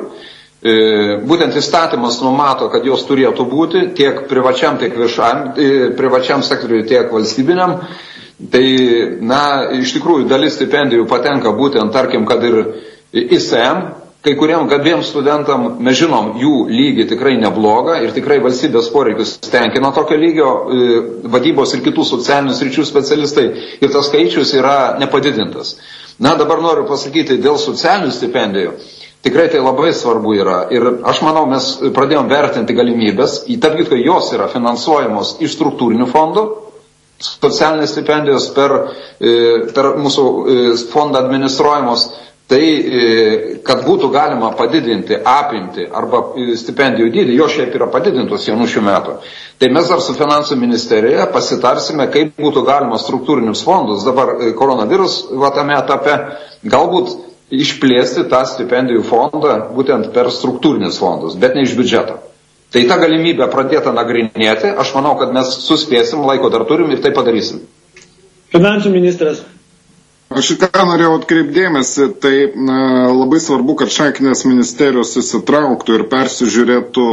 Būtent įstatymas numato, kad jos turėtų būti tiek privačiam, tiek viešam, privačiam sektoriui, tiek valstybiniam. Tai, na, iš tikrųjų, dalis stipendijų patenka būtent, tarkim, kad ir I S M, kai kuriem gabiems studentam, mes žinom, jų lygį tikrai neblogą ir tikrai valstybės poreikius tenkina tokio lygio vadybos ir kitų socialinių sričių specialistai ir tas skaičius yra nepadidintas. Na, dabar noriu pasakyti dėl socialinių stipendijų. Tikrai tai labai svarbu yra ir aš manau, mes pradėjom vertinti galimybės, į tarp kitko jos yra finansuojamos iš struktūrinių fondų, socialinės stipendijos per, per mūsų fondą administruojamos, tai kad būtų galima padidinti apimti arba stipendijų dydį, jo šiaip yra padidintos jau nuo šių metų. Tai mes dar su finansų ministerija pasitarsime, kaip būtų galima struktūrinius fondus, dabar koronavirus va tame etape, galbūt išplėsti tą stipendijų fondą būtent per struktūrinius fondus, bet ne iš biudžeto. Tai tą galimybę pradėta nagrinėti, aš manau, kad mes suspėsim, laiko dar turim ir tai padarysim. Finansų ministras. Aš į ką norėjau atkreipdėmėsi, tai na, labai svarbu, kad šakinės ministerijos įsitrauktų ir persižiūrėtų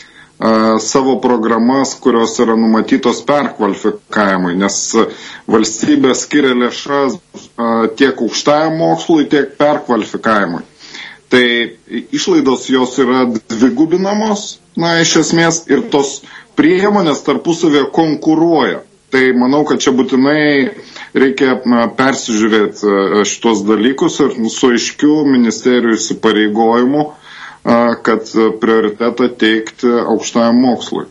a, savo programas, kurios yra numatytos perkvalifikavimui, nes valstybė skiria lėšas a, tiek aukštajam mokslui, tiek perkvalifikavimui. Tai išlaidos jos yra dvigubinamos, na, iš esmės, ir tos priemonės tarpusavėje konkuruoja. Tai manau, kad čia būtinai reikia na, persižiūrėti šitos dalykus ir su aiškiu ministerijų įsipareigojimu, kad prioritetą teikti aukštajam mokslui.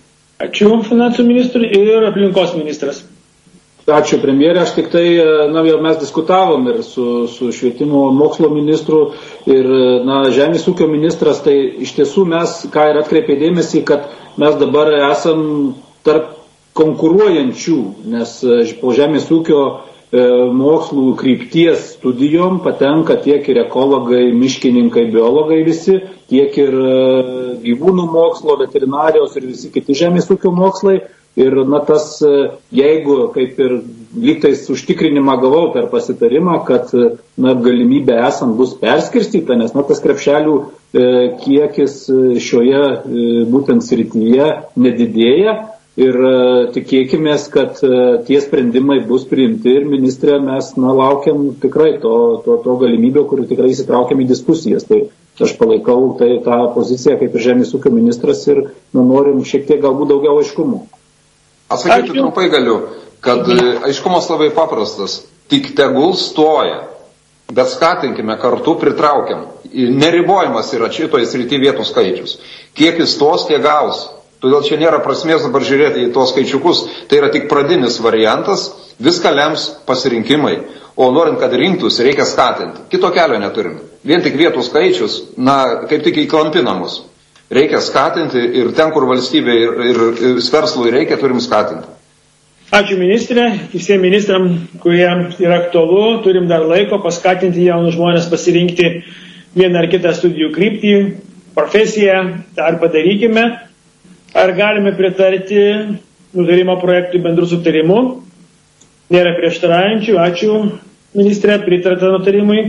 Ačiū finansų ministrui ir aplinkos ministras. Ačiū premjerė, aš tik tai, na, jau mes diskutavom ir su, su švietimo mokslo ministru ir, na, žemės ūkio ministras, tai iš tiesų mes, ką ir atkreipė dėmesį, kad mes dabar esam tarp konkuruojančių, nes po žemės ūkio e, mokslų krypties studijom patenka tiek ir ekologai, miškininkai, biologai visi, tiek ir e, gyvūnų mokslo, veterinarijos ir visi kiti žemės ūkio mokslai. Ir, na, tas, jeigu, kaip ir lygtais užtikrinimą gavau per pasitarimą, kad, na, galimybė esant bus perskirstyta, nes, na, tas krepšelių e, kiekis šioje e, būtent srityje nedidėja ir e, tikėkimės, kad e, tie sprendimai bus priimti ir ministrė mes, na, laukiam tikrai to, to, to galimybę, kurį tikrai įsitraukiam į diskusijas. Tai aš palaikau tai, tą poziciją kaip ir žemės ūkio ministras ir, na, norim šiek tiek galbūt daugiau aiškumų. Atsakyti trumpai galiu, kad aiškumas labai paprastas, tik tegul stoja, bet skatinkime kartu, pritraukiam. Neribojimas yra šitoje srityje vietų skaičius. Kiek jis tos, tiek gaus. Todėl čia nėra prasmės dabar žiūrėti į tos skaičiukus, tai yra tik pradinis variantas, viską lems pasirinkimai. O norint, kad rinktųsi, reikia skatinti. Kito kelio neturim. Vien tik vietų skaičius, na, kaip tik įklampina mus. Reikia skatinti ir ten, kur valstybė ir, ir, ir verslui reikia, turim skatinti. Ačiū ministrė, visiems ministram, kurie yra aktualu, turim dar laiko paskatinti jaunus žmonės pasirinkti vieną ar kitą studijų kryptį, profesiją, ar padarykime, ar galime pritarti nutarimo projektui bendrų sutarimų. Nėra prieštaraujančių, ačiū ministrė, pritarta nutarimui.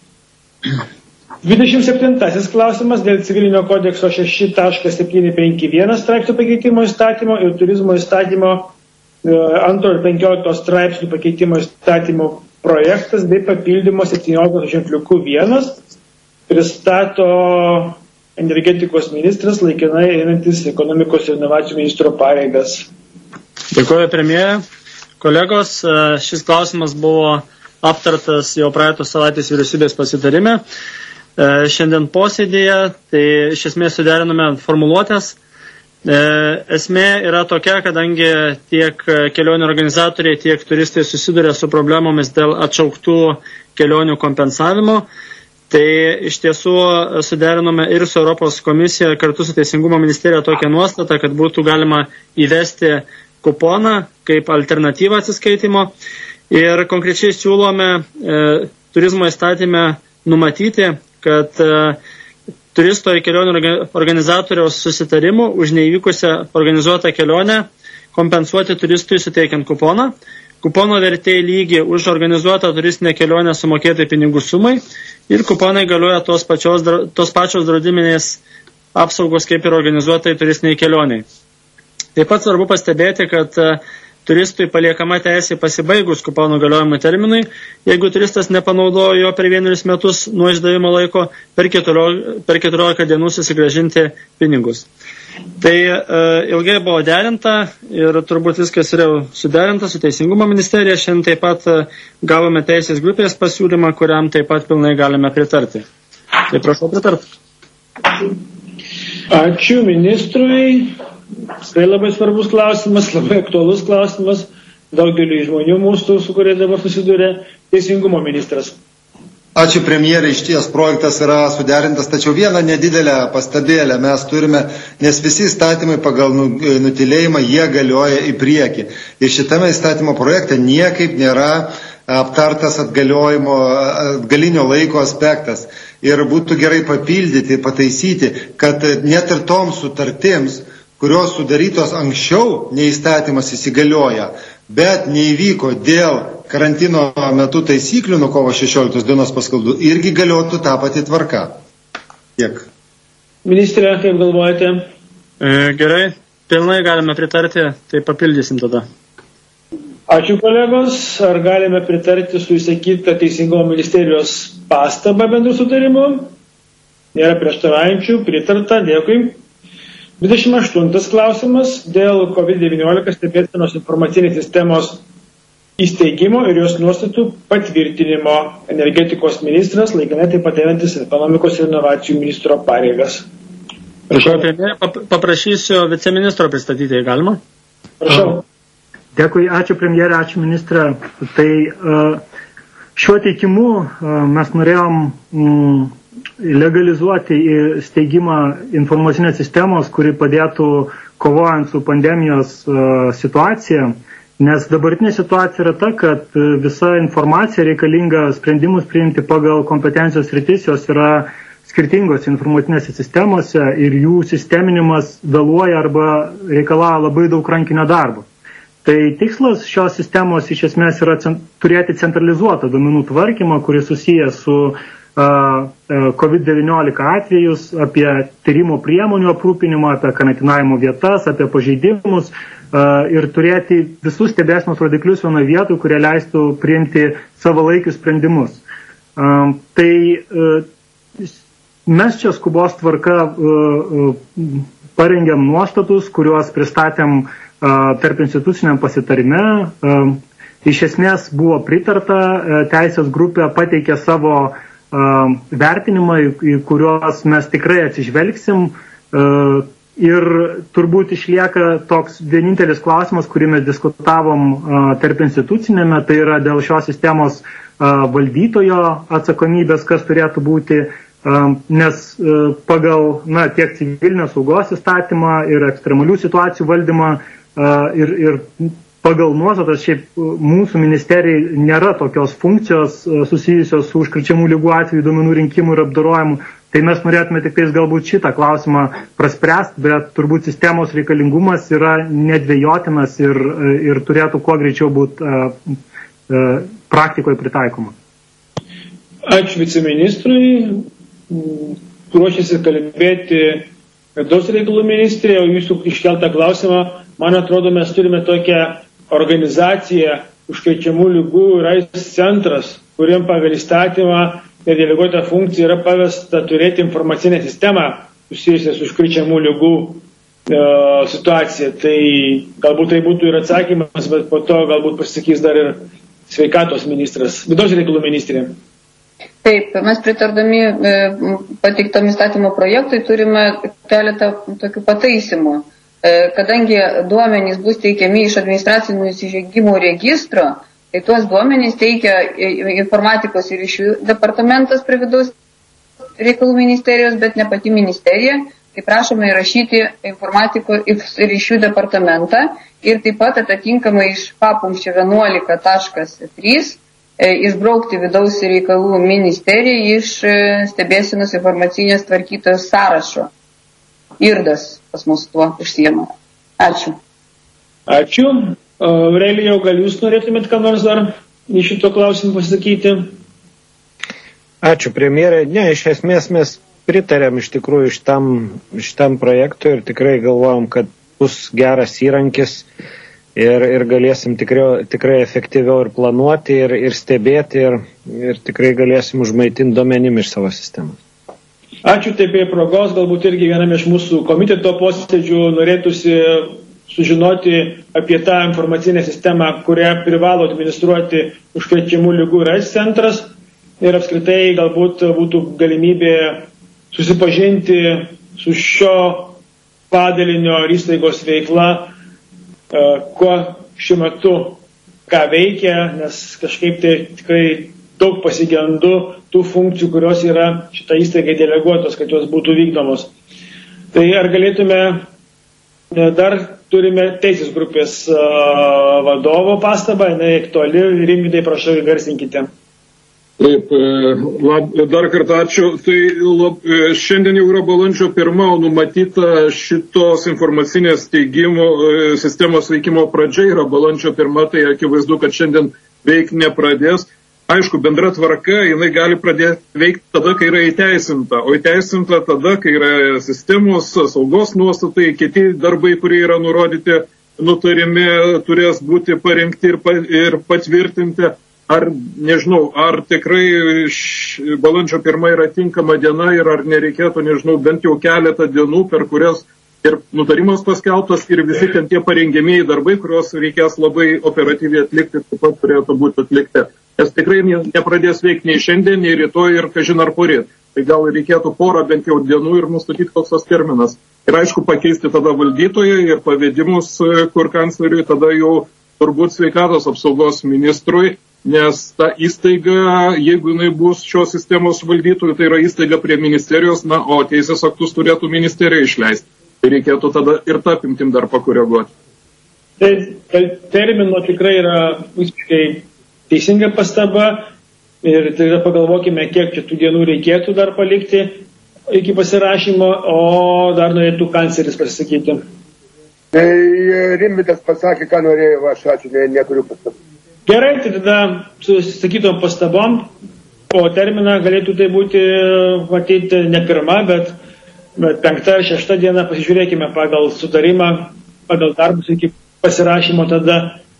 dvidešimt septintasis klausimas dėl civilinio kodekso šeši septyni penki vienas straipsnio pakeitimo įstatymo ir turizmo įstatymo antro ir penkiolikto straipsnių pakeitimo įstatymo projektas bei papildymo septyniolikos ženkliukų vienas pristato energetikos ministras laikinai einantis ekonomikos ir inovacijų ministro pareigas. Dėkuoju, premjerė. Kolegos, šis klausimas buvo aptartas jau praeitos savaitės vyriausybės pasitarime. Šiandien posėdėje, tai iš esmės suderinome formuluotės. Esmė yra tokia, kadangi tiek kelionių organizatoriai, tiek turistai susiduria su problemomis dėl atšauktų kelionių kompensavimo. Tai iš tiesų suderinome ir su Europos komisija kartu su Teisingumo ministerija tokią nuostatą, kad būtų galima įvesti kuponą kaip alternatyvą atsiskaitimo. Ir konkrečiai siūlome e, turizmo įstatyme numatyti, kad e, turisto ir kelionių organizatoriaus susitarimų už neįvykusią organizuotą kelionę kompensuoti turistui suteikiant kuponą. Kupono vertė lygį už organizuotą turistinę kelionę sumokėtai pinigų sumai ir kuponai galioja tos, pačios, tos pačios draudiminės apsaugos kaip ir organizuotai turistiniai kelioniai. Taip pat svarbu pastebėti, kad turistui paliekama teisė pasibaigus kuponų galiojimo terminui, jeigu turistas nepanaudojo jo per vienerius metus nuo išdavimo laiko, per keturiolika dienų susigrąžinti pinigus. Tai e, ilgai buvo derinta ir turbūt viskas yra suderinta su Teisingumo ministerija. Šiandien taip pat gavome teisės grupės pasiūlymą, kuriam taip pat pilnai galime pritarti. Tai prašau pritarti. Ačiū ministrui. Tai labai svarbus klausimas, labai aktualus klausimas daugeliu žmonių mūsų, su kurie dabar susidūrė. Teisingumo ministras. Ačiū premjerai, iš ties projektas yra suderintas, tačiau vieną nedidelę pastabėlę mes turime, nes visi įstatymai pagal nutilėjimą jie galioja į priekį. Ir šitame įstatymo projekte niekaip nėra aptartas atgaliojimo, atgalinio laiko aspektas. Ir būtų gerai papildyti, pataisyti, kad net ir toms sutartims, kurios sudarytos anksčiau nei įstatymas įsigalioja, bet neįvyko dėl karantino metu taisyklių nuo kovo šešioliktos dienos paskelbtų, irgi galiotų tą patį tvarką. Tiek. Ministrė, kaip galvojate? E, gerai, pilnai galime pritarti, tai papildysim tada. Ačiū kolegos, ar galime pritarti su įsakyta Teisingumo ministerijos pastaba bendrų sutarimų? Nėra prieštaraujančių, pritarta, dėkui. dvidešimt aštuntas klausimas dėl COVID devyniolika stebėsenos informacinės sistemos įsteigimo ir jos nuostatų patvirtinimo. Energetikos ministras laikinai taip pat einantis ekonomikos ir inovacijų ministro pareigas. Prašau, premjerė, paprašysiu viceministro pristatyti, galima? Prašau. Dėkui, ačiū premjerė, ačiū ministrė. Tai šiuo teikimu mes norėjom legalizuoti steigimą informacinės sistemos, kuri padėtų kovojant su pandemijos situacija, nes dabartinė situacija yra ta, kad visa informacija reikalinga sprendimus priimti pagal kompetencijos sritis, jos yra skirtingos informacinėse sistemose ir jų sisteminimas vėluoja arba reikalauja labai daug rankinio darbo. Tai tikslas šios sistemos iš esmės yra cent, turėti centralizuotą duomenų tvarkymą, kuris susijęs su COVID devyniolika atvejus, apie tyrimo priemonių aprūpinimą, apie karantinavimo vietas, apie pažeidimus ir turėti visus stebėsenos rodiklius vienoje vietoje, kurie leistų priimti savalaikius sprendimus. Tai mes čia skubos tvarka parengėm nuostatus, kuriuos pristatėm tarp instituciniam pasitarime. Iš esmės buvo pritarta, teisės grupė pateikė savo vertinimą, į kuriuos mes tikrai atsižvelgsim ir turbūt išlieka toks vienintelis klausimas, kurį mes diskutavom tarp institucinėme, tai yra dėl šios sistemos valdytojo atsakomybės, kas turėtų būti, nes pagal na, tiek civilinės saugos įstatymą ir ekstremalių situacijų valdymą ir, ir pagal nuostatas šiaip mūsų ministerijai nėra tokios funkcijos susijusios su užkrečiamų ligų atveju duomenų rinkimu ir apdorojimu. Tai mes norėtume tik tais galbūt šitą klausimą praspręsti, bet turbūt sistemos reikalingumas yra nedvejotinas ir, ir turėtų kuo greičiau būti uh, uh, praktikoje pritaikoma. Ačiū viceministrui. Ruošiasi kalbėti vidaus reikalų ministrė, o jūsų iškeltą klausimą, man atrodo, mes turime tokią organizacija užkrečiamų lygų ir AIDS centras, kuriem pagal įstatymą nedeleguota funkcija yra pavesta turėti informacinę sistemą susijusią su užkrečiamų lygų e, situacija. Tai galbūt tai būtų ir atsakymas, bet po to galbūt pasakys dar ir sveikatos ministras, vidaus reikalų ministrė. Taip, mes pritardami e, pateiktam įstatymo projektui turime keletą tokių pataisimų. E, kadangi duomenys bus teikiami iš administracinių nusižengimų registro, tai tuos duomenys teikia informatikos ir ryšių departamentas prie vidaus reikalų ministerijos, bet ne pati ministerija. Tai prašome įrašyti informatikos ir ryšių departamentą ir taip pat atitinkamai iš papumščio vienuolika taškas trys išbraukti vidaus reikalų ministeriją iš stebėsenos informacinės tvarkytojos sąrašo. Irdas pas mus tuo užsiema. Ačiū. Ačiū. Aurelijau, gal jūs norėtumėt ką nors dar iš šito klausimų pasakyti? Ačiū, premjerė. Ne, iš esmės mes pritarėm iš tikrųjų šitam, šitam projektui ir tikrai galvojam, kad bus geras įrankis ir, ir galėsim tikrai, tikrai efektyviau ir planuoti, ir, ir stebėti, ir, ir tikrai galėsim užmaitinti duomenim iš savo sistemos. Ačiū, taip ir progos, galbūt irgi viename iš mūsų komiteto posėdžių norėtųsi sužinoti apie tą informacinę sistemą, kurią privalo administruoti užkrečiamų lygų ir AIDS centras, ir apskritai galbūt būtų galimybė susipažinti su šio padalinio ir įstaigos veikla, kuo šiuo metu ką veikia, nes kažkaip tai tikrai daug pasigendu tų funkcijų, kurios yra šitą įstaigą deleguotos, kad jos būtų vykdomos. Tai ar galėtume, dar turime teisės grupės vadovo pastabą, jinai aktuali, Rimvydai, prašau, įgarsinkite. Taip, lab, dar kartą ačiū. Tai lab, šiandien jau yra balandžio pirma, numatyta šitos informacinės teigimo sistemos veikimo pradžia yra balandžio pirma, tai akivaizdu, kad šiandien veik nepradės. Aišku, bendra tvarka, jinai gali pradėti veikti tada, kai yra įteisinta, o įteisinta tada, kai yra sistemos, saugos nuostatai, kiti darbai, kurie yra nurodyti nutarime, turės būti parengti ir, pa, ir patvirtinti. Ar, nežinau, ar tikrai balandžio pirma yra tinkama diena ir ar nereikėtų, nežinau, bent jau keletą dienų, per kurias ir nutarimas paskelbtas ir visi ten tie parengiamieji darbai, kuriuos reikės labai operatyviai atlikti, taip pat turėtų būti atlikti. Nes tikrai nepradės veikti nei šiandien, nei rytoj ir kažin ar poryt. Tai gal reikėtų porą bent jau dienų ir nustatyti koks tas terminas. Ir aišku, pakeisti tada valdytoją ir pavedimus, kur kancleriui, tada jau turbūt sveikatos apsaugos ministrui. Nes ta įstaiga, jeigu jinai bus šios sistemos valdytojų, tai yra įstaiga prie ministerijos, na, o teisės aktus turėtų ministerija išleisti. Tai reikėtų tada ir tą apimtim dar pakoreguoti. Tai, tai termino tikrai yra visiškai teisinga pastaba ir tai pagalvokime, kiek šitų dienų reikėtų dar palikti iki pasirašymo, o dar norėtų kancleris pasisakyti. Tai Rimvydas pasakė, ką norėjau, aš ačiū, ne, neturiu pastabų. Gerai, tai tada susisakytom pastabom, o terminą galėtų tai būti, matyti, ne pirma, bet, bet penkta ar šešta diena, pasižiūrėkime pagal sutarimą, pagal darbus iki pasirašymo, tada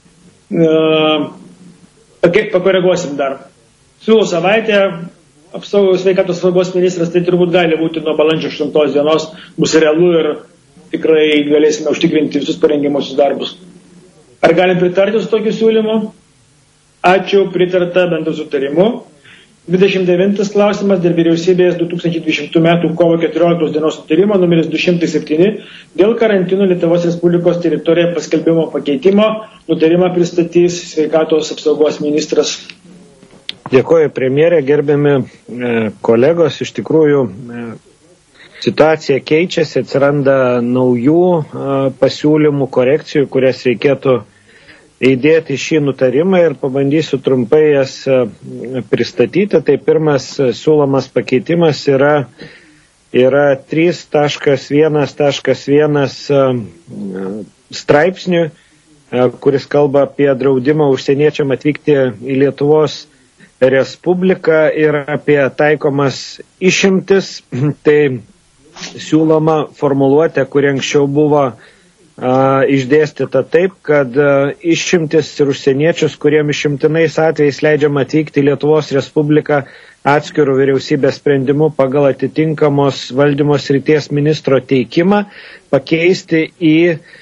uh, pakoreguosim dar. Siūlau savaitę, apsaugos sveikatos saugos ministras, tai turbūt gali būti nuo balandžio aštuntos dienos, bus realu ir tikrai galėsime užtikrinti visus parengimuosius darbus. Ar galim pritarti su tokiu siūlymu? Ačiū, pritarta bendru sutarimu. dvidešimt devintas klausimas dėl vyriausybės du tūkstančiai dvidešimtų metų kovo keturioliktos dienos sutarimo numeris du šimtai septyni dėl karantino Lietuvos Respublikos teritorijoje paskelbimo pakeitimo. Nutarimą pristatys sveikatos apsaugos ministras. Dėkoju, premjerė, gerbiami e, kolegos. Iš tikrųjų, e, situacija keičiasi, atsiranda naujų e, pasiūlymų, korekcijų, kurias reikėtų įdėti šį nutarimą ir pabandysiu trumpai jas pristatyti. Tai pirmas siūlomas pakeitimas yra, yra trys taškas vienas taškas vienas straipsnių, kuris kalba apie draudimą užsieniečiam atvykti į Lietuvos Respubliką ir apie taikomas išimtis. Tai siūloma formuluotė, kuri anksčiau buvo išdėstyta taip, kad išimtis ir užsieniečius, kuriem išimtinais atvejais leidžiama atvykti į Lietuvos Respubliką atskirų vyriausybės sprendimų pagal atitinkamos valdymo srities ministro teikimą, pakeisti į,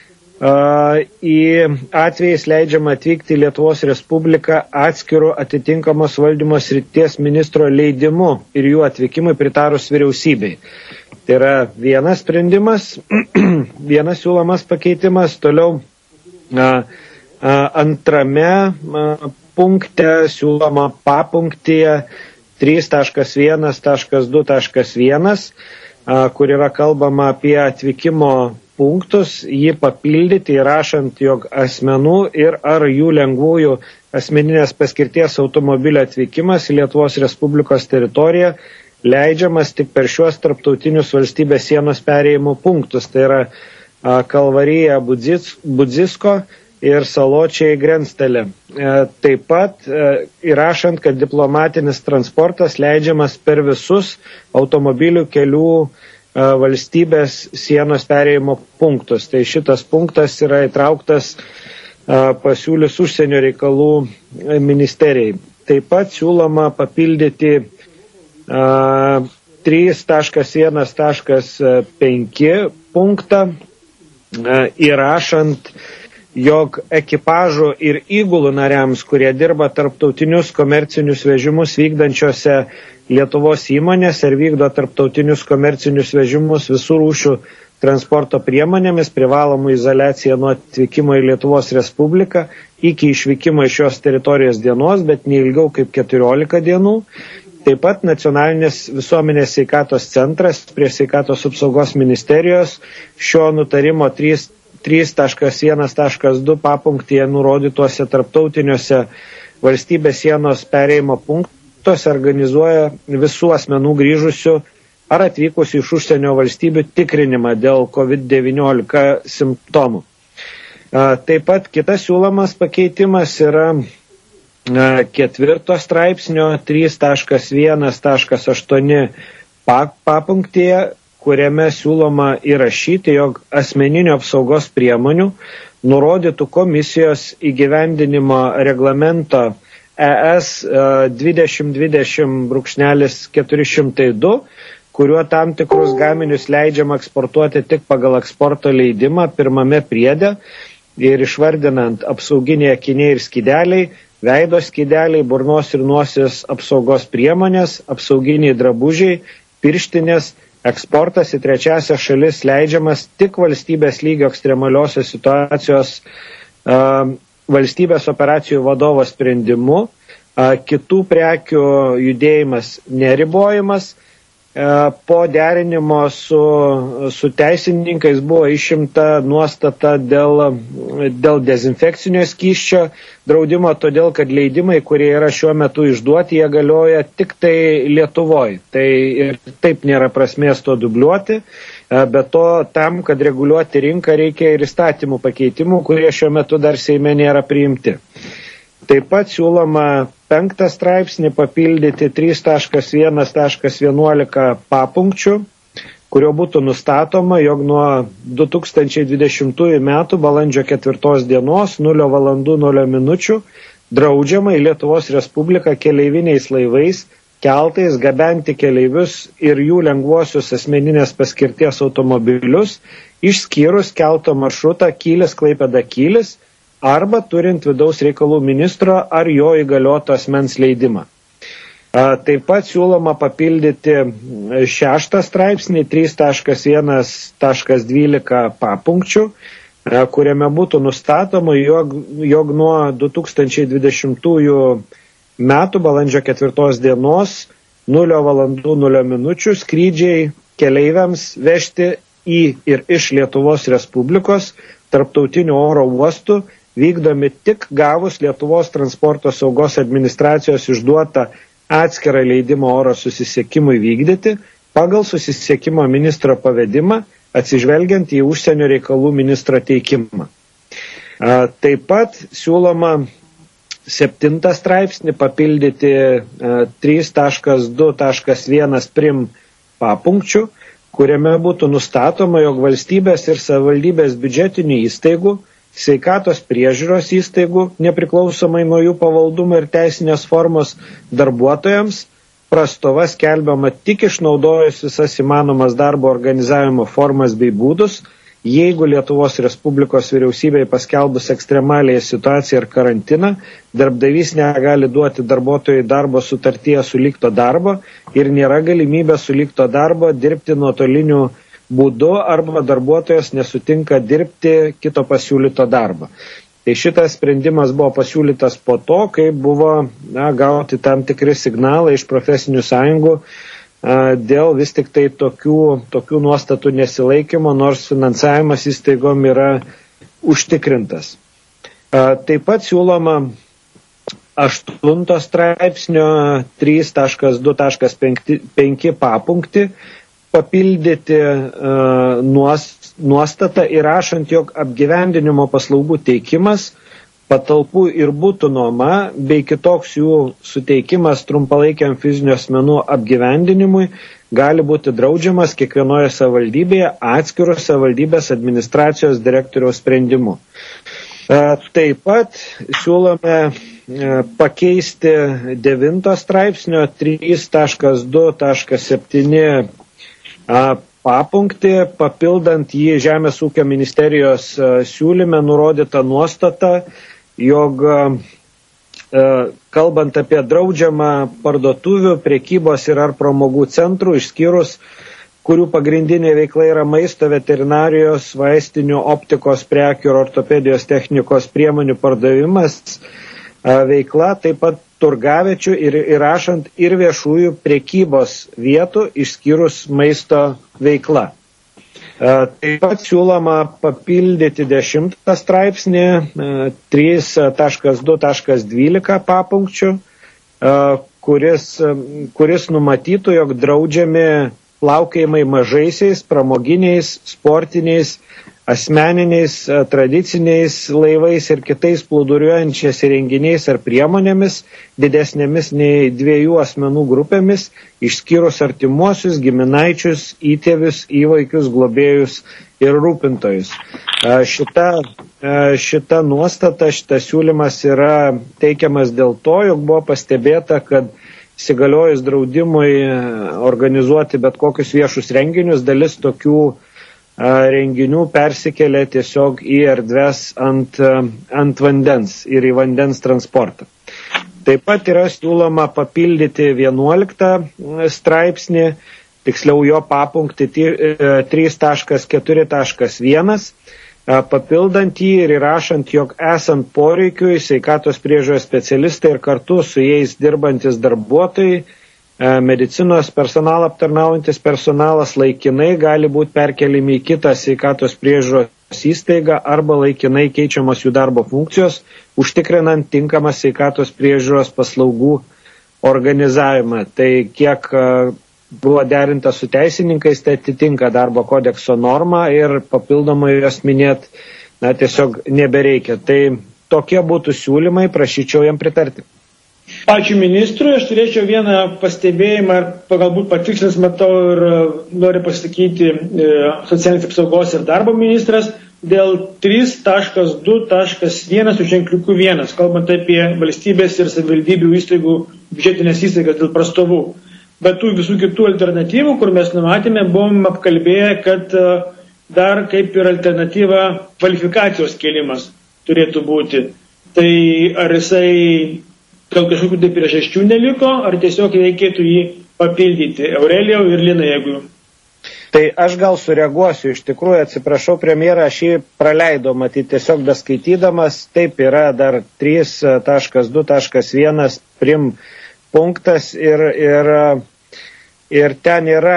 į atvejais leidžiama atvykti į Lietuvos Respubliką atskirų atitinkamos valdymo srities ministro leidimu ir jų atvykimui pritarus vyriausybei. Tai yra vienas sprendimas, vienas siūlomas pakeitimas. Toliau a, a, antrame a, punkte siūloma papunktėje trys taškas vienas taškas du taškas vienas, kur yra kalbama apie atvykimo punktus, jį papildyti įrašant, jog asmenų ir ar jų lengvųjų asmeninės paskirties automobilio atvykimas į Lietuvos Respublikos teritoriją leidžiamas tik per šiuos tarptautinius valstybės sienos perėjimo punktus. Tai yra a, Kalvarija Budzisko ir Saločiai Grenstelė. E, taip pat e, įrašant, kad diplomatinis transportas leidžiamas per visus automobilių kelių e, valstybės sienos perėjimo punktus. Tai šitas punktas yra įtrauktas e, pasiūlius užsienio reikalų ministerijai. Taip pat siūloma papildyti Uh, trys taškas vienas taškas penki punktą, uh, įrašant, jog ekipažų ir įgulų nariams, kurie dirba tarptautinius komercinius vežimus vykdančiose Lietuvos įmonės ir vykdo tarptautinius komercinius vežimus visų rūšių transporto priemonėmis, privalomų izoliaciją nuo atvykimo į Lietuvos Respubliką iki išvykimo iš šios teritorijos dienos, bet neilgiau kaip keturiolika dienų. Taip pat Nacionalinės visuomenės sveikatos centras prie sveikatos apsaugos ministerijos šio nutarimo trys taškas vienas taškas du papunktėje nurodytuose tarptautiniuose valstybės sienos perėjimo punktuose organizuoja visų asmenų grįžusių ar atvykusių iš užsienio valstybių tikrinimą dėl covid devyniolika simptomų. Taip pat kitas siūlomas pakeitimas yra ketvirto straipsnio trys taškas vienas taškas aštuoni papunktėje, kuriame siūloma įrašyti, jog asmeninio apsaugos priemonių nurodytų komisijos įgyvendinimo reglamento E S dvidešimt dvidešimt keturi šimtai du, kuriuo tam tikrus gaminius leidžiama eksportuoti tik pagal eksporto leidimą pirmame priede ir išvardinant apsauginiai akiniai ir skydeliai, veido skydeliai, burnos ir nosies apsaugos priemonės, apsauginiai drabužiai, pirštinės, eksportas į trečiasias šalis leidžiamas tik valstybės lygio ekstremaliosios situacijos uh, valstybės operacijų vadovo sprendimu, uh, kitų prekių judėjimas neribojimas. Po derinimo su, su teisininkais buvo išimta nuostata dėl, dėl dezinfekcinio skysčio draudimo, todėl kad leidimai, kurie yra šiuo metu išduoti, jie galioja tik tai Lietuvoje. Tai ir taip nėra prasmės to dubliuoti, bet to tam, kad reguliuoti rinką, reikia ir įstatymų pakeitimų, kurie šiuo metu dar Seime nėra priimti. Taip pat siūloma penktą straipsnį papildyti trys taškas vienas taškas vienuolika papunkčių, kurio būtų nustatoma, jog nuo du tūkstančiai dvidešimtųjų metų balandžio ketvirtos dienos nulio valandų nulio minučių draudžiama į Lietuvos Respubliką keleiviniais laivais, keltais gabenti keleivius ir jų lengvuosius asmeninės paskirties automobilius, išskyrus kelto maršrutą Kylis-Klaipėda-Kylis, arba turint vidaus reikalų ministro ar jo įgalioto asmens leidimą. Taip pat siūloma papildyti šeštą straipsnį trys taškas vienas taškas dvylika papunkčių, kuriame būtų nustatoma, jog, jog nuo du tūkstančiai dvidešimtųjų metų balandžio ketvirtos dienos nulio valandų nulio minučių skrydžiai keleiviams vežti į ir iš Lietuvos Respublikos tarptautinių oro uostų vykdomi tik gavus Lietuvos transporto saugos administracijos išduotą atskirą leidimą oro susisiekimui vykdyti pagal susisiekimo ministro pavedimą, atsižvelgiant į užsienio reikalų ministro teikimą. Taip pat siūloma septintą straipsnį papildyti trys taškas du taškas vienas prim papunkčių, kuriame būtų nustatoma, jog valstybės ir savivaldybės biudžetinių įstaigų, sveikatos priežiūros įstaigų, nepriklausomai nuo jų pavaldumo ir teisinės formos darbuotojams, prastova skelbiama tik išnaudojus visas įmanomas darbo organizavimo formas bei būdus, jeigu Lietuvos Respublikos vyriausybei paskelbus ekstremaliąją situaciją ir karantiną, darbdavys negali duoti darbuotojai darbo sutartyje sulikto darbo ir nėra galimybė sulikto darbo dirbti nuotoliniu būdu arba darbuotojas nesutinka dirbti kito pasiūlyto darbo. Tai šitas sprendimas buvo pasiūlytas po to, kai buvo na, gauti tam tikri signalai iš profesinių sąjungų a, dėl vis tik tai tokių, tokių nuostatų nesilaikymo, nors finansavimas įstaigom yra užtikrintas. A, taip pat siūloma aštunto straipsnio trys du penki papunkti papildyti uh, nuostatą įrašant, jog apgyvendinimo paslaugų teikimas, patalpų ir būtų nuoma bei kitoks jų suteikimas trumpalaikiam fizinių asmenų apgyvendinimui gali būti draudžiamas kiekvienoje savivaldybėje atskirų savivaldybės administracijos direktoriaus sprendimu. Uh, taip pat siūlome uh, pakeisti devinto straipsnio trys du septyni papunktį, papildant jį Žemės ūkio ministerijos siūlyme nurodytą nuostatą, jog kalbant apie draudžiamą parduotuvių, prekybos ir ar pramogų centrų, išskyrus, kurių pagrindinė veikla yra maisto, veterinarijos, vaistinių, optikos, prekių ir ortopedijos technikos priemonių pardavimas veikla, taip pat turgavečių ir įrašant ir viešųjų prekybos vietų išskyrus maisto veikla. Taip pat siūloma papildyti dešimtą straipsnį trys du dvylika papunkčių, kuris, kuris numatytų, jog draudžiami plaukiojimai mažaisiais, pramoginiais, sportiniais, asmeniniais, tradiciniais laivais ir kitais plūduriuojančiais įrenginiais ar priemonėmis didesnėmis nei dviejų asmenų grupėmis, išskyrus artimuosius, giminaičius, įtėvius, įvaikius, globėjus ir rūpintojus. Šita, šita nuostata, šitas siūlymas yra teikiamas dėl to, jog buvo pastebėta, kad įsigaliojus draudimui organizuoti bet kokius viešus renginius, dalis tokių renginių persikelia tiesiog į erdves ant, ant vandens ir į vandens transportą. Taip pat yra siūloma papildyti vienuoliktą straipsnį, tiksliau jo papunktį trys keturi vienas, papildant jį ir įrašant, jog esant poreikiui sveikatos priežiūros specialistai ir kartu su jais dirbantis darbuotojai, medicinos personalą aptarnaujantis personalas laikinai gali būti perkeliami į kitą sveikatos priežiūros įstaigą arba laikinai keičiamos jų darbo funkcijos, užtikrinant tinkamą sveikatos priežiūros paslaugų organizavimą. Tai kiek buvo derinta su teisininkais, tai atitinka darbo kodekso normą ir papildomai jos minėt, na, tiesiog nebereikia. Tai tokie būtų siūlymai, prašyčiau jam pritarti. Ačiū ministrui, aš turėčiau vieną pastebėjimą ir galbūt patikslins, matau ir noriu pasakyti e, socialinės apsaugos ir darbo ministras dėl trys du vienas su ženkliuku vienas, kalbant apie valstybės ir savivaldybių įstaigų biudžetinės įstaigas dėl prastovų. Bet tų visų kitų alternatyvų, kur mes numatėme, buvom apkalbėję, kad e, dar kaip ir alternatyva kvalifikacijos kėlimas turėtų būti. Tai ar jisai gal kažkokių tai priežasčių neliko, ar tiesiog reikėtų jį papildyti? Aurelijau ir Lina, jeigu. Tai aš gal sureaguosiu, iš tikrųjų atsiprašau premjerą, aš jį praleidau, matyti tiesiog beskaitydamas, taip yra dar trys du vienas prim punktas ir, ir, ir ten yra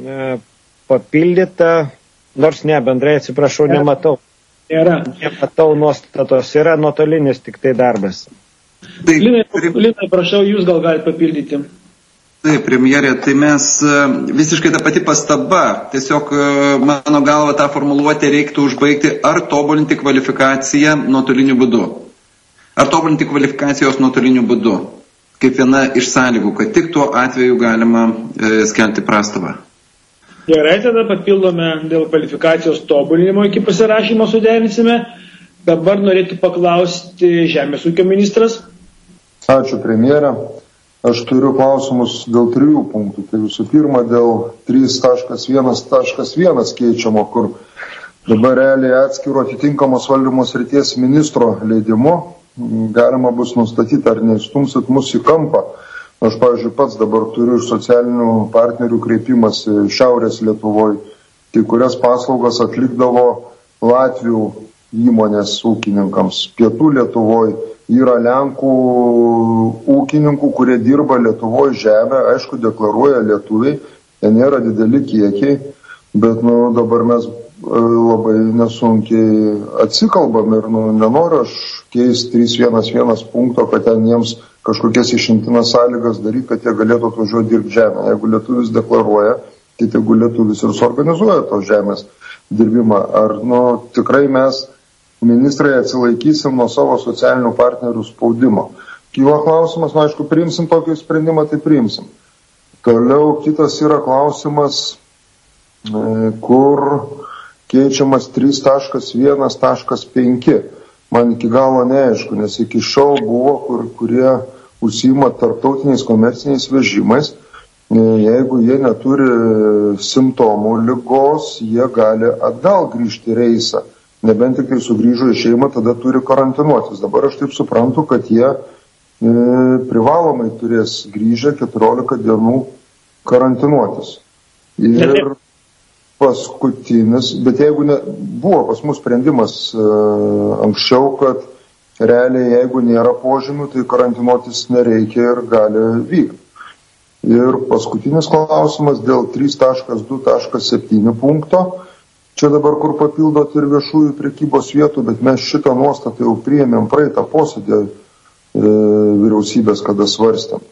papildyta, nors ne, bendrai atsiprašau, nematau. Nėra. Nematau nuostatos, yra nuotolinis tik tai darbas. Taip, Linai, Linai, prašau, jūs gal galite papildyti. Taip, premjerė, tai mes visiškai ta pati pastaba, tiesiog mano galva tą formuluotę reiktų užbaigti ar tobulinti kvalifikaciją nuotoliniu būdu. Ar tobulinti kvalifikacijos nuotoliniu būdu, kaip viena iš sąlygų, kad tik tuo atveju galima e, skelbti prastovą. Gerai, tada papildome dėl kvalifikacijos tobulinimo iki pasirašymo suderinsime. Dabar norėtų paklausti Žemės ūkio ministras. Ačiū, premjerė. Aš turiu klausimus dėl trijų punktų. Tai visų pirma, dėl trys taškas vienas taškas vienas keičiamo, kur dabar realiai atskiro atitinkamos valdymo srities ministro leidimu galima bus nustatyti, ar neįstumsit mus į kampą. Aš, pavyzdžiui, pats dabar turiu iš socialinių partnerių kreipimąsi Šiaurės Lietuvoje, kai kurias paslaugas atlikdavo Latvių įmonės ūkininkams. Pietų Lietuvoje yra Lenkų ūkininkų, kurie dirba Lietuvoje žemę, aišku, deklaruoja lietuviai, jie nėra dideli kiekiai, bet nu, dabar mes labai nesunkiai atsikalbam ir nu, nenoriu aš keisti trys vienas vienas punkto, kad ten jiems kažkokias išimtinas sąlygas daryti, kad jie galėtų atvažiuoti dirbti žemę. Jeigu lietuvis deklaruoja, tai tegu lietuvis ir suorganizuoja tos žemės dirbimą. Ar nu, tikrai mes, ministrai, atsilaikysim nuo savo socialinių partnerių spaudimo? Kyla klausimas, nu aišku, priimsim tokį sprendimą, tai priimsim. Toliau kitas yra klausimas, kur keičiamas trys taškas vienas taškas penki. Man iki galo neaišku, nes iki šiol buvo, kur, kurie užsiima tarptautiniais komerciniais vežimais. Jeigu jie neturi simptomų ligos, jie gali atgal grįžti reisą. Nebent tik tai sugrįžo į šeimą, tada turi karantinuotis. Dabar aš taip suprantu, kad jie e, privalomai turės grįžę keturiolika dienų karantinuotis. Ir paskutinis, bet jeigu ne, buvo pas mus sprendimas e, anksčiau, kad realiai jeigu nėra požymių, tai karantinuotis nereikia ir gali vykti. Ir paskutinis klausimas dėl trys taškas du taškas septyni punkto. Čia dabar, kur papildot ir viešųjų prekybos vietų, bet mes šitą nuostatą jau priėmėm praeitą posėdį e, vyriausybės, kada svarstėm.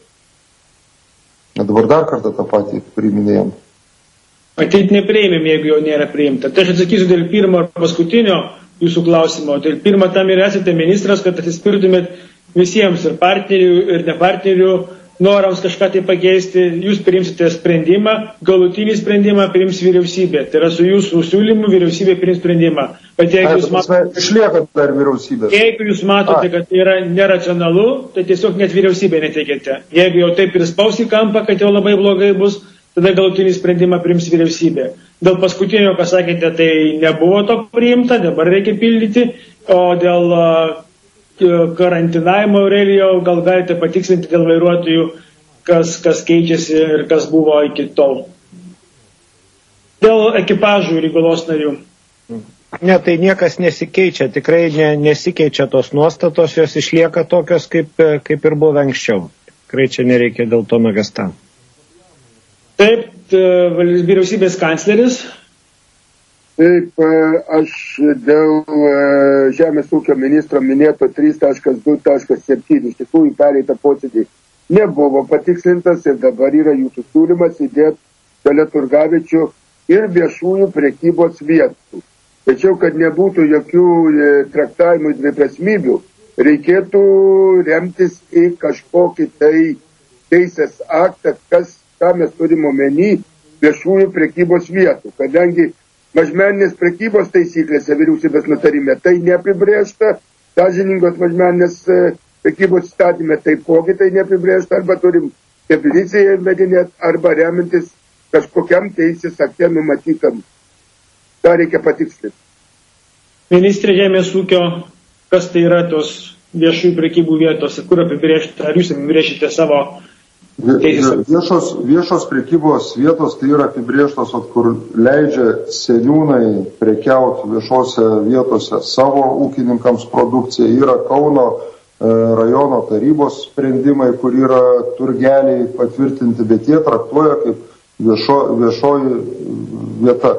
Dabar dar kartą tą patį priiminėjom. Ateit nepriėmėm, jeigu jau nėra priimta. Tai aš atsakysiu dėl pirmo ir paskutinio jūsų klausimo. Dėl pirmo tam ir esate ministras, kad atsispirtumėt visiems ir partnerių, ir nepartnerių norams kažką tai pakeisti. Jūs priimsite sprendimą, galutinį sprendimą priims vyriausybė. Tai yra su jūsų siūlymu vyriausybė priims sprendimą. Bet jeigu jūs matote, išlieka dar vyriausybės. Jeigu jūs matote, kad tai yra neracionalu, tai tiesiog net vyriausybė neteikėte. Jeigu jau taip prispaus į kampą, kad jau labai blogai bus, tada galutinį sprendimą priims vyriausybė. Dėl paskutinio, ką sakėte, tai nebuvo to priimta, dabar reikia pildyti, o dėl uh, karantinavimo, Aurelijo, gal galite patikslinti dėl vairuotojų, kas, kas keičiasi ir kas buvo iki tol. Dėl ekipažų ir įgulos narių. Ne, tai niekas nesikeičia, tikrai ne, nesikeičia tos nuostatos, jos išlieka tokios, kaip, kaip ir buvo anksčiau. Tikrai čia nereikia dėl to nuogąstauti. Taip, vyriausybės kancleris. Taip, aš dėl Žemės ūkio ministro minėto trys taškas du taškas septyni, iš tikrųjų pereitą posėdį nebuvo patikslintas ir dabar yra jūsų siūlymas įdėti šalia turgaviečių ir viešųjų prekybos vietų. Tačiau, kad nebūtų jokių traktavimų dviprasmybių, reikėtų remtis į kažkokį tai teisės aktą, kas ką mes turime omeny viešųjų prekybos vietų, kadangi mažmeninės prekybos taisyklėse vyriausybės nutarime tai neapibrėžta, sąžiningos mažmeninės prekybos įstatyme taipogi tai neapibrėžta, arba turim definiciją vedinėti, arba remintis kažkokiam teisės akte numatytam. tą reikia patikslinti. Ministrė Žemės ūkio, kas tai yra tos viešųjų prekybų vietos, kur apibrėžti, ar jūs apibrėžite savo teisės? Viešos, viešos prekybos vietos tai yra apibrėžtos, kur leidžia seniūnai prekiauti viešose vietose savo ūkininkams produkciją. Yra Kauno e, rajono tarybos sprendimai, kur yra turgeliai patvirtinti, bet jie traktuoja kaip viešo, viešoji vieta.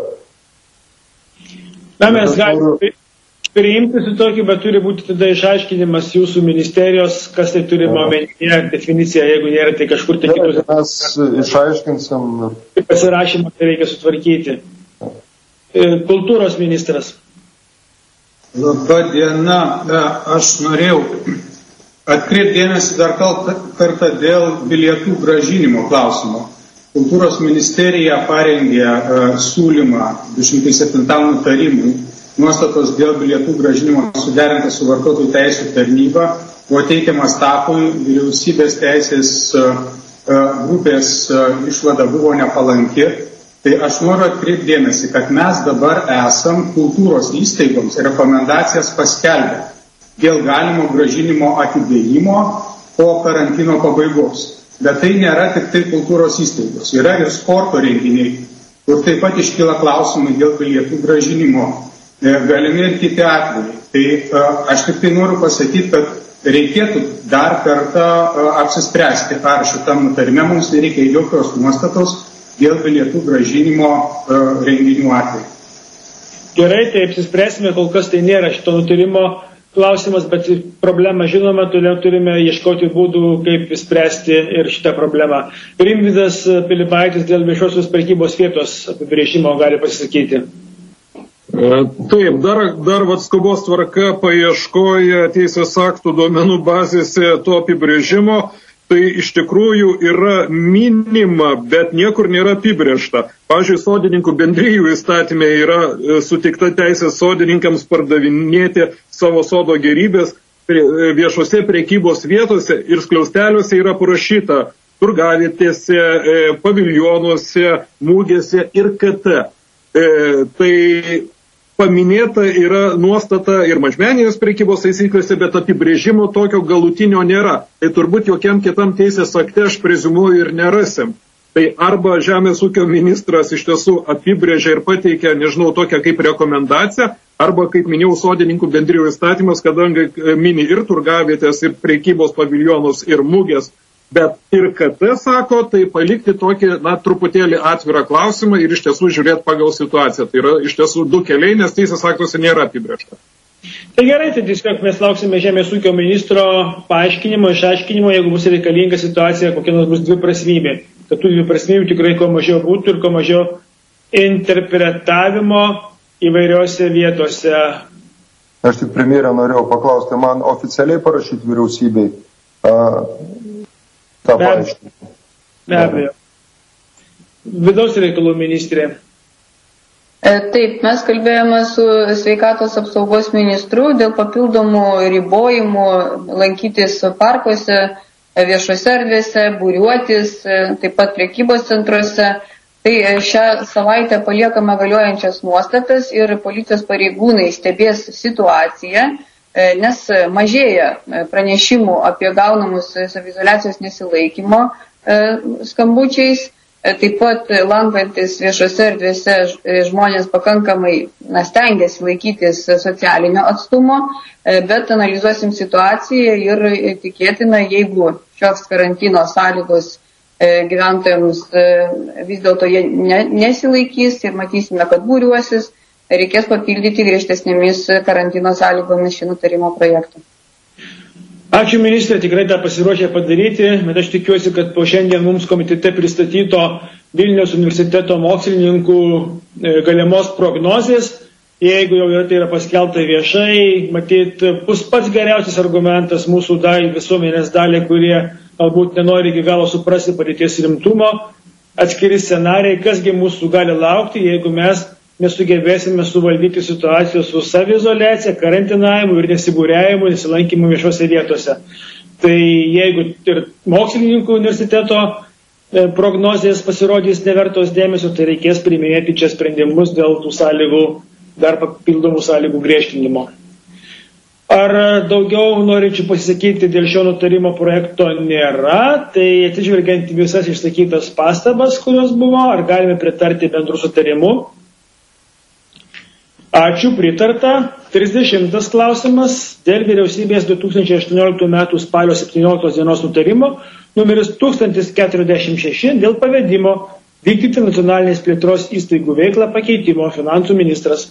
Na, mes galime priimti su tokiu, bet turi būti tada išaiškinimas jūsų ministerijos, kas tai turi omenyje, definicija, jeigu nėra, tai kažkur tai kitos. Mes išaiškinsim. Pasirašymą tai reikia sutvarkyti. Kultūros ministras. Labą dieną. Aš norėjau atkreipti dėmesį dar kartą dėl bilietų grąžinimo klausimo. Kultūros ministerija parengė uh, siūlymą du šimtai septintam nutarimui, nuostatos dėl bilietų gražinimo suderintas su vartotojų teisų tarnyba, buvo teikiamas tapui, vyriausybės teisės uh, uh, grupės uh, išvada buvo nepalanki. Tai aš noriu atkreipti dėmesį, kad mes dabar esam kultūros įstaigoms rekomendacijas paskelbę dėl galimo gražinimo atidėjimo po karantino pabaigos. Bet tai nėra tik tai kultūros įstaigos, yra ir sporto renginiai, kur taip pat iškyla klausimai dėl bilietų gražinimo, galimi ir kiti atvejai. Tai aš tik tai noriu pasakyti, kad reikėtų dar kartą apsispręsti, ar šitam nutarime mums nereikia jokios nuostatos dėl bilietų gražinimo uh, renginių atveju. Gerai, tai apsispręsime, kol kas tai nėra šito nutarimo klausimas, bet problemą žinoma, toliau turime ieškoti būdų, kaip spręsti ir šitą problemą. Rimvydas Pilibaitis dėl viešosios prekybos vietos apibrėžimo gali pasisakyti. Taip, dar, dar vat skubos tvarka paieškoja teisės aktų duomenų bazėse to apibrėžimo. Tai iš tikrųjų yra minima, bet niekur nėra apibrėžta. Pavyzdžiui, sodininkų bendrijų įstatymė yra suteikta teisė sodininkams pardavinėti savo sodo gėrybės viešose prekybos vietose ir skliausteliuose yra parašyta turgavietėse, paviljonuose, mūgėse ir kit. Tai paminėta yra nuostata ir mažmeninės prekybos taisyklėse, bet apibrėžimo tokio galutinio nėra. Tai turbūt jokiam kitam teisės akte aš preziumuoju ir nerasim. Tai arba Žemės ūkio ministras iš tiesų apibrėžia ir pateikia, nežinau, tokią kaip rekomendaciją, arba, kaip minėjau, sodininkų bendrijų įstatymas, kadangi mini ir turgavietės, ir prekybos paviljonus, ir mūgės, bet ir kit sako, tai palikti tokį, na, truputėlį atvirą klausimą ir iš tiesų žiūrėti pagal situaciją. Tai yra iš tiesų du keliai, nes teisės aktuose nėra apibrėžta. Tai gerai, tai tiesiog mes lauksime Žemės ūkio ministro paaiškinimo, išaiškinimo, jeigu bus reikalinga situacija, kokia nors bus dviprasmybė. Kad tų dviprasmybių tikrai kuo mažiau būtų ir kuo mažiau interpretavimo įvairiose vietose. Aš tik premjerę norėjau paklausti, man oficialiai parašyti vyriausybei. Uh, tą paaiškinimą. Be abejo. Vidaus reikalų ministrė. Taip, mes kalbėjome su sveikatos apsaugos ministru dėl papildomų ribojimų lankytis parkuose, viešose erdvėse, būriuotis, taip pat prekybos centruose. Tai šią savaitę paliekame galiojančias nuostatas ir policijos pareigūnai stebės situaciją, nes mažėja pranešimų apie gaunamus saviizoliacijos nesilaikymo skambučiais. Taip pat lankantis viešose erdvėse žmonės pakankamai na, stengiasi laikytis socialinio atstumo, bet analizuosim situaciją ir tikėtina, jeigu šios karantino sąlygos gyventojams vis dėlto jie nesilaikys ir matysime, kad būriuosis, reikės papildyti griežtesnėmis karantino sąlygomis šį nutarimo projektą. Ačiū ministrė, tikrai tą pasiruošę padaryti, bet aš tikiuosi, kad po šiandien mums komitete pristatyto Vilniaus universiteto mokslininkų galimos prognozės, jeigu jau yra, tai yra paskelbta viešai, matyt, bus pats geriausias argumentas mūsų dalį, visuomenės dalį, kurie galbūt nenori iki galo suprasti padėties rimtumo, atskiri scenarijai, kasgi mūsų gali laukti, jeigu mes nesugebėsime suvaldyti situacijos su saviizoliacija, karantinavimu ir nesibūriavimu, nesilankymu viešose vietose. Tai jeigu ir mokslininkų universiteto prognozijas pasirodys nevertos dėmesio, tai reikės priiminėti čia sprendimus dėl tų sąlygų, dar papildomų sąlygų griežtinimo. Ar daugiau norinčių pasisakyti dėl šio nutarimo projekto nėra, tai atsižvelgiant visas išsakytas pastabas, kurios buvo, ar galime pritarti bendrų sutarimų? Ačiū, pritarta. trisdešimtas klausimas dėl vyriausybės du tūkstančiai aštuonioliktų metų spalio septynioliktos dienos nutarimo numeris tūkstantis keturiasdešimt šeši dėl pavedimo vykdyti nacionalinės plėtros įstaigų veiklą pakeitimo finansų ministras.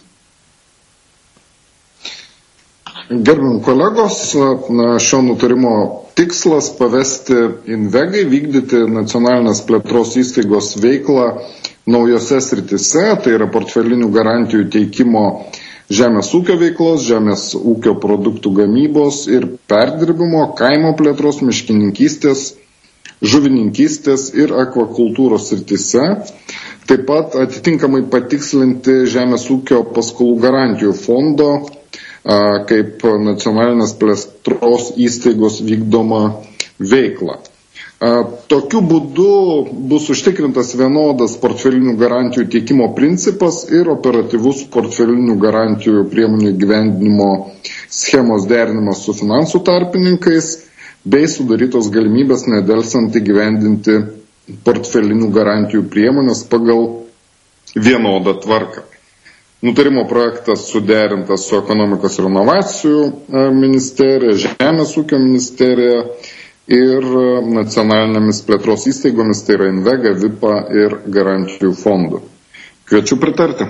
Gerbim kolegos, šio nutarimo tikslas pavesti Invegai vykdyti nacionalinės plėtros įstaigos veiklą naujose sritise, tai yra portfelinių garantijų teikimo žemės ūkio veiklos, žemės ūkio produktų gamybos ir perdirbimo, kaimo plėtros, miškininkystės, žuvininkystės ir akvakultūros srityse. Taip pat atitinkamai patikslinti Žemės ūkio paskolų garantijų fondo kaip nacionalinės plėtros įstaigos vykdoma veikla. Tokiu būdu bus užtikrintas vienodas portfelinių garantijų teikimo principas ir operatyvus portfelinių garantijų priemonių įgyvendinimo schemos derinimas su finansų tarpininkais bei sudarytos galimybės nedelsant įgyvendinti portfelinių garantijų priemonės pagal vienodą tvarką. Nutarimo projektas suderintas su ekonomikos ir inovacijų ministerija, Žemės ūkio ministerija ir nacionalinėmis plėtros įstaigomis, tai yra Invega, Vipa ir garantijų fondų. Kviečiu pritarti.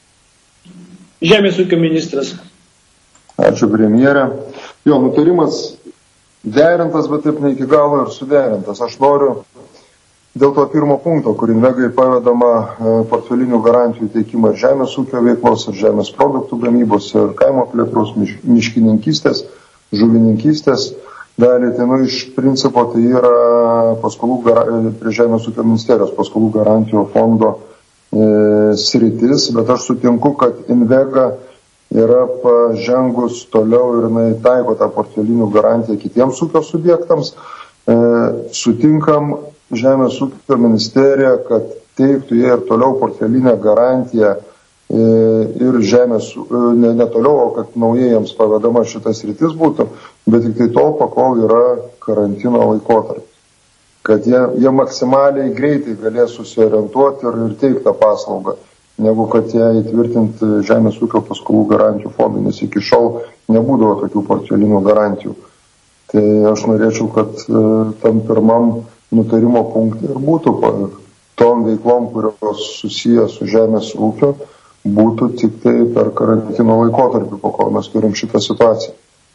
Žemės ūkio ministras. Ačiū, premjerė. Jo, nutarimas derintas, bet taip ne iki galo ir suderintas. Aš noriu dėl to pirmo punkto, kur Invegai pavedama portfelinių garantijų teikimą ir žemės ūkio veiklos, ir žemės produktų gamybos, ir kaimo plėtros, miškininkystės, žuvininkystės dalį. Tai nu, iš principo tai yra paskolų prie Žemės ūkio ministerijos paskolų garantijų fondo e, sritis, bet aš sutinku, kad Invega yra pažengus toliau ir jinai taiko tą portfelinių garantiją kitiems ūkio subjektams. E, sutinkam Žemės ūkio ministeriją, kad teiktų jie ir toliau portfelinę garantiją ir žemės, ne, ne toliau, o kad naujai jiems pavedama šitas rytis būtų, bet tik tai tol, pakol yra karantino laikotarpis. Kad jie, jie maksimaliai greitai galės susiorientuoti ir, ir teikti tą paslaugą, negu kad jie įtvirtinti žemės ūkio paskolų garantijų fondai, nes iki šiol nebūdavo tokių portfelinių garantijų. Tai aš norėčiau, kad tam pirmam nutarimo punktui ir būtų tom veiklom, kurios susiję su žemės ūkio, būtų tik tai per karantino laikotarpį, po kol mes turim šitą situaciją.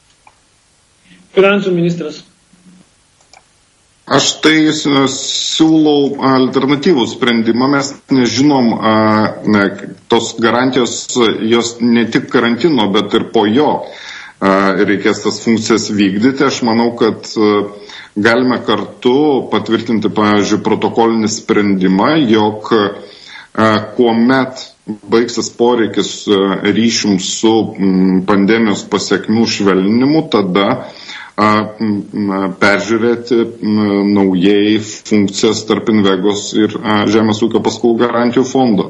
Finansų ministras. Aš tai siūlau alternatyvų sprendimą. Mes nežinom, ne, tos garantijos, jos ne tik karantino, bet ir po jo reikės tas funkcijas vykdyti. Aš manau, kad galime kartu patvirtinti, pavyzdžiui, protokolinį sprendimą, jog kuomet baigsis poreikis ryšium su pandemijos pasiekmių švelninimu, tada peržiūrėti naujai funkcijas tarp Invegos ir Žemės ūkio paskolų garantijų fondo.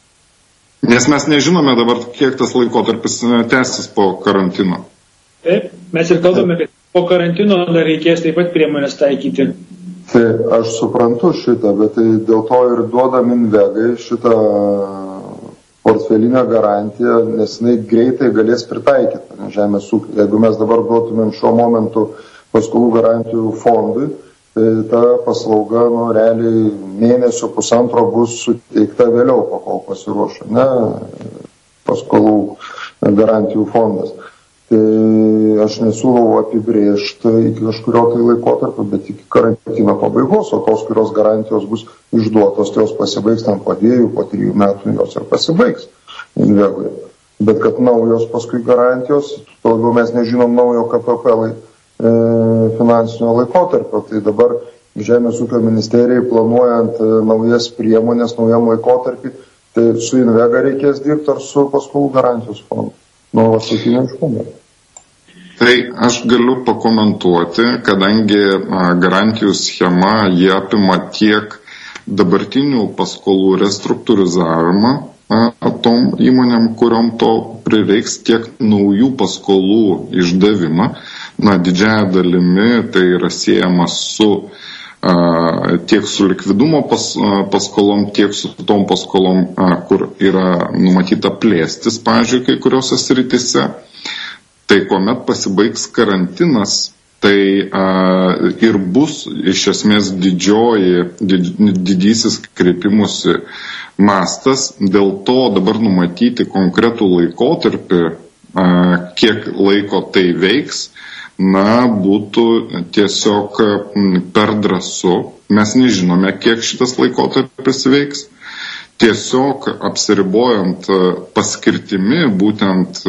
Nes mes nežinome dabar, kiek tas laikotarpis tęsis po karantino. Taip, mes ir kalbame, kad po karantino dar reikės taip pat priemonės taikyti. Tai aš suprantu šitą, bet tai dėl to ir duodam Invegai šitą portfelinę garantiją, nes jinai greitai galės pritaikyti ne, žemės ūkį. Jeigu mes dabar duotumėm šiuo momentu paskolų garantijų fondui, tai ta paslauga, nu, realiai mėnesio pusantro bus suteikta vėliau, pakol pasiruošo, ne, paskolų garantijų fondas. Tai aš nesiūlau apibrėžti iki kažkurio tai laikotarpio, bet iki karantino pabaigos, o tos, kurios garantijos bus išduotos, tai jos pasibaigs tam po dviejų, po trijų metų jos ir pasibaigs Invegoje. Bet kad naujos paskui garantijos, to labiau mes nežinom naujo K P P lai, e, finansinio laikotarpio, tai dabar Žemės ūkio ministerijai planuojant e, naujas priemonės naujam laikotarpį, tai su Invega reikės dirbti ar su paskolų garantijos fondu. Nu, atsakymiškumą. Tai aš galiu pakomentuoti, kadangi garantijų schema jie apima tiek dabartinių paskolų restruktūrizavimą tom įmonėm, kuriom to prireiks, tiek naujų paskolų išdavimą. Na, didžiąją dalimi tai yra siejama su tiek su likvidumo pas, paskolom, tiek su tom paskolom, kur yra numatyta plėstis, pavyzdžiui, kai kuriuose srityse. Tai kuomet pasibaigs karantinas, tai a, ir bus iš esmės didžioji, did, didysis kreipimusi mastas. Dėl to dabar numatyti konkretų laikotarpį, a, kiek laiko tai veiks, na, būtų tiesiog per drąsu. Mes nežinome, kiek šitas laikotarpis veiks. Tiesiog apsiribojant paskirtimi, būtent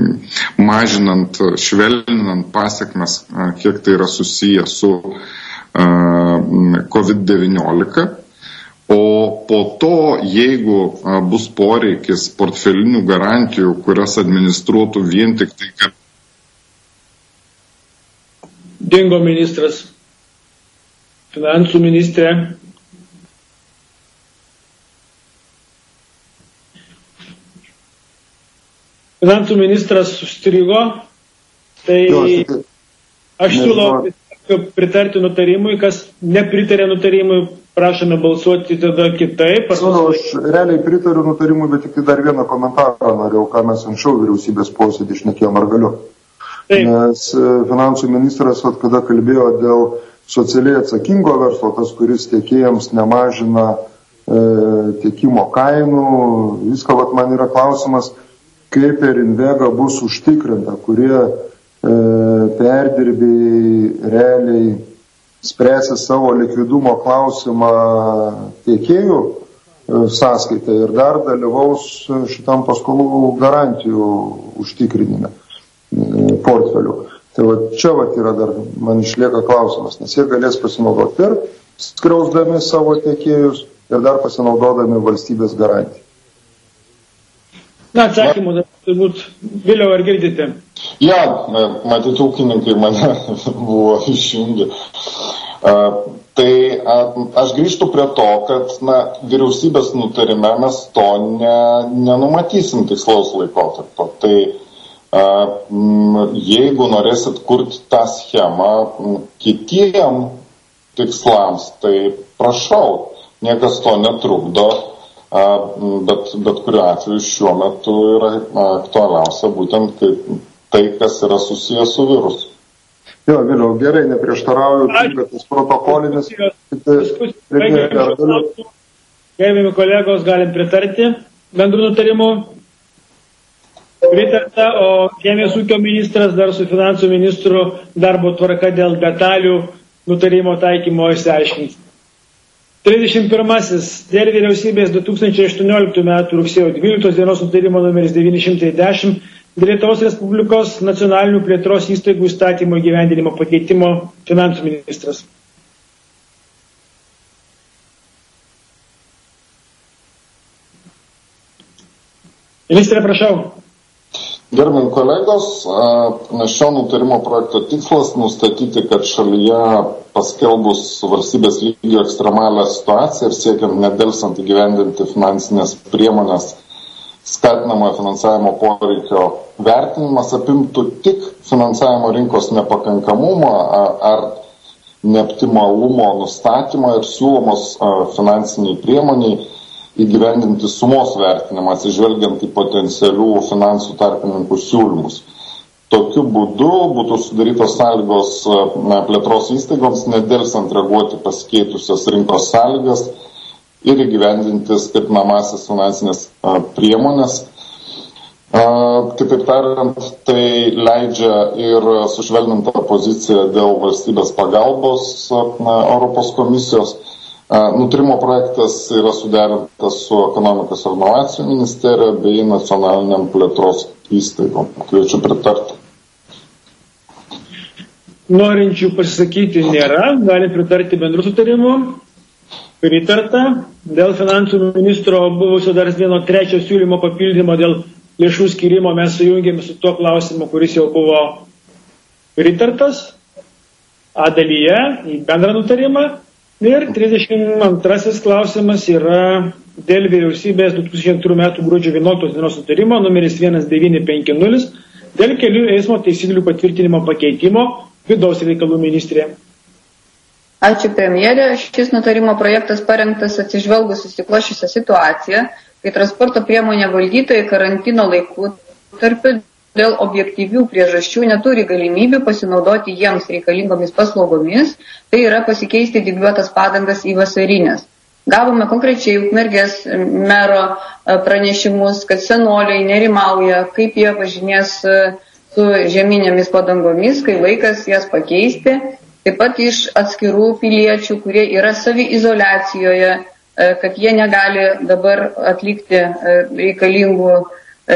mažinant, švelninant pasiekmes, kiek tai yra susiję su COVID devyniolika. O po to, jeigu bus poreikis portfelinių garantijų, kurias administruotų vien tik tai, kad... Dingo ministras. Finansų ministrė. Finansų ministras užstrigo, tai aš siūlau pritarti nutarimui, kas nepritarė nutarimui, prašome balsuoti tada kitaip. Manau, aš realiai pritariu nutarimui, bet tik dar vieną komentarą norėjau, ką mes anksčiau vyriausybės posėdį šnekėjom, ar galiu. Taip. Nes finansų ministras, at, kada kalbėjo dėl socialiai atsakingo verslo, tas, kuris tiekėjams nemažina e, tiekimo kainų, viską, vat, man yra klausimas, kaip per Invega bus užtikrinta, kurie e, perdirbėjai realiai spręsi savo likvidumo klausimą tiekėjų e, sąskaitą ir dar dalyvaus šitam paskolų garantijų užtikrinime e, portfelių. Tai va, čia va, yra dar, man išlieka klausimas, nes jie galės pasinaudoti ir skriausdami savo tiekėjus ir dar pasinaudodami valstybės garantiją. Na, atsakymų, turbūt, Viliau, ar girdite? Ja, matyt, ūkininkai mane buvo išjungę. Uh, tai uh, aš grįžtu prie to, kad na, vyriausybės nutarime mes to ne, nenumatysim tikslaus laikotarpio. Tai uh, jeigu norėsit kurti tą schemą kitiem tikslams, tai prašau, niekas to netrukdo. Bet, bet kuriuo atveju šiuo metu yra aktualiausia būtent tai, kas yra susijęs su virusu. Jo, Viliau, gerai, neprieštarauju, kad tas protokolinis... Gerbimi kolegos, galim pritarti bendrų nutarimų. Pritarta, o Žemės ūkio ministras dar su finansų ministru darbo tvarka dėl detalių nutarimo taikymo išsiaiškins. trisdešimt pirmasis dėl vyriausybės du tūkstančiai aštuonioliktų metų rugsėjo dvyliktos dienos nutarimo numeris devyni šimtai dešimt dėl Lietuvos Respublikos nacionalinių plėtros įstaigų įstatymo įgyvendinimo pakeitimo finansų ministras. Ministrė, prašau. Gerbimi kolegos, šio nutarimo projekto tikslas nustatyti, kad šalyje paskelbus valstybės lygio ekstremalią situaciją ir siekiant nedelsant įgyvendinti finansinės priemonės skatinamojo finansavimo poreikio vertinimas apimtų tik finansavimo rinkos nepakankamumo ar neoptimalumo nustatymą ir siūlomos finansiniai priemoniai įgyvendinti sumos vertinimą, atsižvelgiant į potencialių finansų tarpininkų siūlymus. Tokiu būdu būtų sudarytos sąlygos plėtros įstaigoms nedelsant reaguoti pasikeitusias rinkos sąlygas ir įgyvendinti skatinamąsias finansinės priemonės. Kitaip tariant, tai leidžia ir sušvelnintą poziciją dėl valstybės pagalbos Europos komisijos. Nutarimo projektas yra suderintas su ekonomikos ir inovacijų ministerija bei nacionaliniam plėtros įstaigom. Kviečiu pritarti. Norinčių pasisakyti nėra, gali pritarti bendrų sutarimų. Pritarta. Dėl finansų ministro buvusio dar vieno trečio siūlymo papildymo dėl lėšų skirimo mes sujungėme su tuo klausimu, kuris jau buvo pritartas. A dalyje į bendrą nutarimą. Ir trisdešimt antrasis klausimas yra dėl vyriausybės du tūkstančiai antrų metų gruodžio vienuoliktos dienos nutarimo numeris vienas devyni penki nulis dėl kelių eismo taisyklių patvirtinimo pakeitimo vidaus reikalų ministrė. Ačiū premjerė. Šis nutarimo projektas parengtas atsižvelgus susikloščiusią situaciją, kai transporto priemonė valdytojai karantino laikų tarp dėl objektyvių priežasčių neturi galimybių pasinaudoti jiems reikalingomis paslaugomis, tai yra pasikeisti dygliuotas padangas į vasarinės. Gavome konkrečiai Ukmergės mero pranešimus, kad senoliai nerimauja, kaip jie važinės su žeminėmis padangomis, kai laikas jas pakeisti. Taip pat iš atskirų piliečių, kurie yra saviizoliacijoje, kad jie negali dabar atlikti reikalingų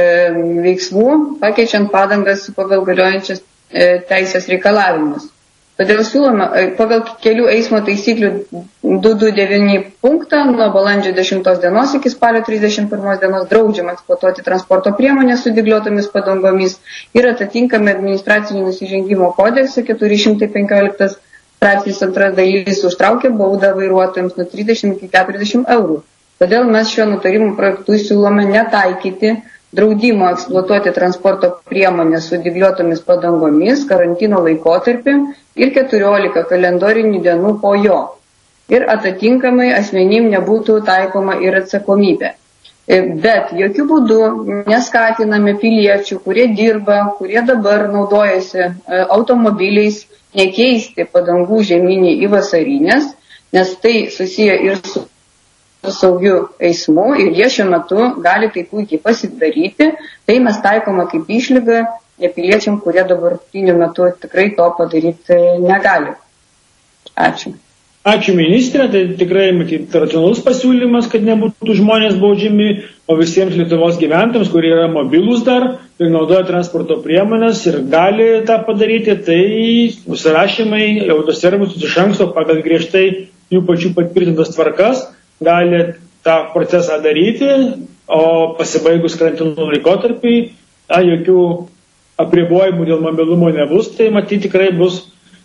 veiksmų, pakeičiant padangas pagal galiojančias teisės reikalavimus. Todėl siūlome pagal kelių eismo taisyklių du du devyni punktą nuo balandžio dešimtos dienos iki spalio trisdešimt pirmos dienos draudžiama eksploatuoti transporto priemonės su dygliuotomis padangomis ir atitinkami administracinių nusižengimo kodekse keturi šimtai penkioliktas straipsnis antra dalis užtraukia baudą vairuotojams nuo trisdešimt iki keturiasdešimt eurų. Todėl mes šiuo nutarimų projektu siūlome netaikyti draudimo eksploatuoti transporto priemonės su dygliuotomis padangomis karantino laikotarpį ir keturiolika kalendorinių dienų po jo. Ir atitinkamai asmenim nebūtų taikoma ir atsakomybė. Bet jokių būdų neskatiname piliečių, kurie dirba, kurie dabar naudojasi automobiliais, nekeisti padangų žeminį į vasarinės, nes tai susiję ir su saugiu eismu ir jie šiuo metu gali tai puikiai pasidaryti. Tai mes taikoma kaip išlyga piliečiam, kurie dabartiniu metu tikrai to padaryti negali. Ačiū. Ačiū ministrė, tai tikrai matyt racionalus pasiūlymas, kad nebūtų žmonės baudžiami, o visiems Lietuvos gyventojams, kurie yra mobilūs dar ir naudoja transporto priemonės ir gali tą padaryti, tai užsirašymai autoservisus iš anksto pagal griežtai jų pačių patvirtintas tvarkas gali tą procesą daryti, o pasibaigus karantino laikotarpiui, jokių apribojimų dėl mobilumo nebus, tai matyti tikrai bus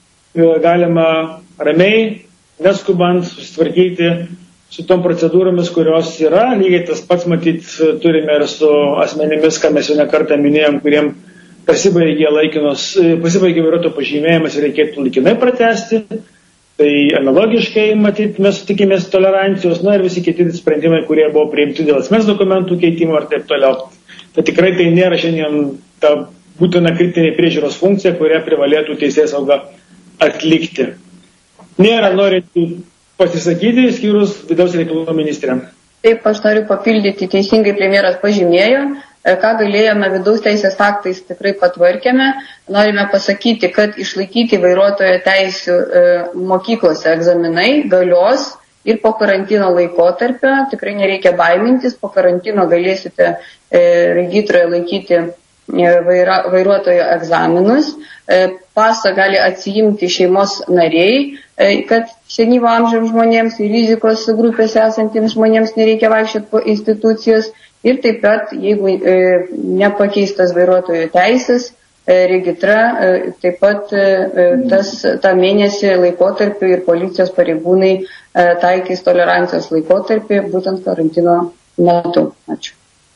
galima ramiai, neskubant, susitvarkyti su tom procedūromis, kurios yra. Lygiai tas pats matyt turime ir su asmenimis, ką mes jau nekartą minėjom, kuriem pasibaigė laikinos, pasibaigė vairuotojo pažymėjimas ir reikėtų laikinai pratęsti. Tai analogiškai, matyt, mes tikimės tolerancijos, na ir visi kiti sprendimai, kurie buvo priimti dėl asmens dokumentų keitimo ir taip toliau. Tai tikrai tai nėra šiandien ta būtina kritinė priežiūros funkcija, kurią privalėtų teisėsauga atlikti. Nėra norinčių pasisakyti, skyrus vidaus reikalų ministrė. Taip, aš noriu papildyti, teisingai premjeras pažymėjo, ką galėjome vidaus teisės aktais tikrai patvarkėme. Norime pasakyti, kad išlaikyti vairuotojo teisių e, mokyklose egzaminai galios ir po karantino laikotarpio. Tikrai nereikia baimintis, po karantino galėsite e, regitroje laikyti e, vaira, vairuotojo egzaminus. E, pasą gali atsiimti šeimos nariai, e, kad senyvo amžiaus žmonėms ir rizikos grupėse esantiems žmonėms nereikia vaikščioti po institucijas. Ir taip pat, jeigu e, nepakeistas vairuotojo teisės, e, registra, e, taip pat e, tas, tą mėnesį laikotarpį ir policijos pareigūnai e, taikys tolerancijos laikotarpį būtent karantino metu. Ačiū.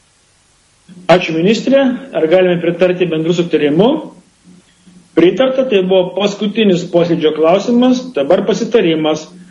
Ačiū ministrė. Ar galime pritarti bendrų sutarimų? Pritarta, tai buvo paskutinis posėdžio klausimas, dabar pasitarimas.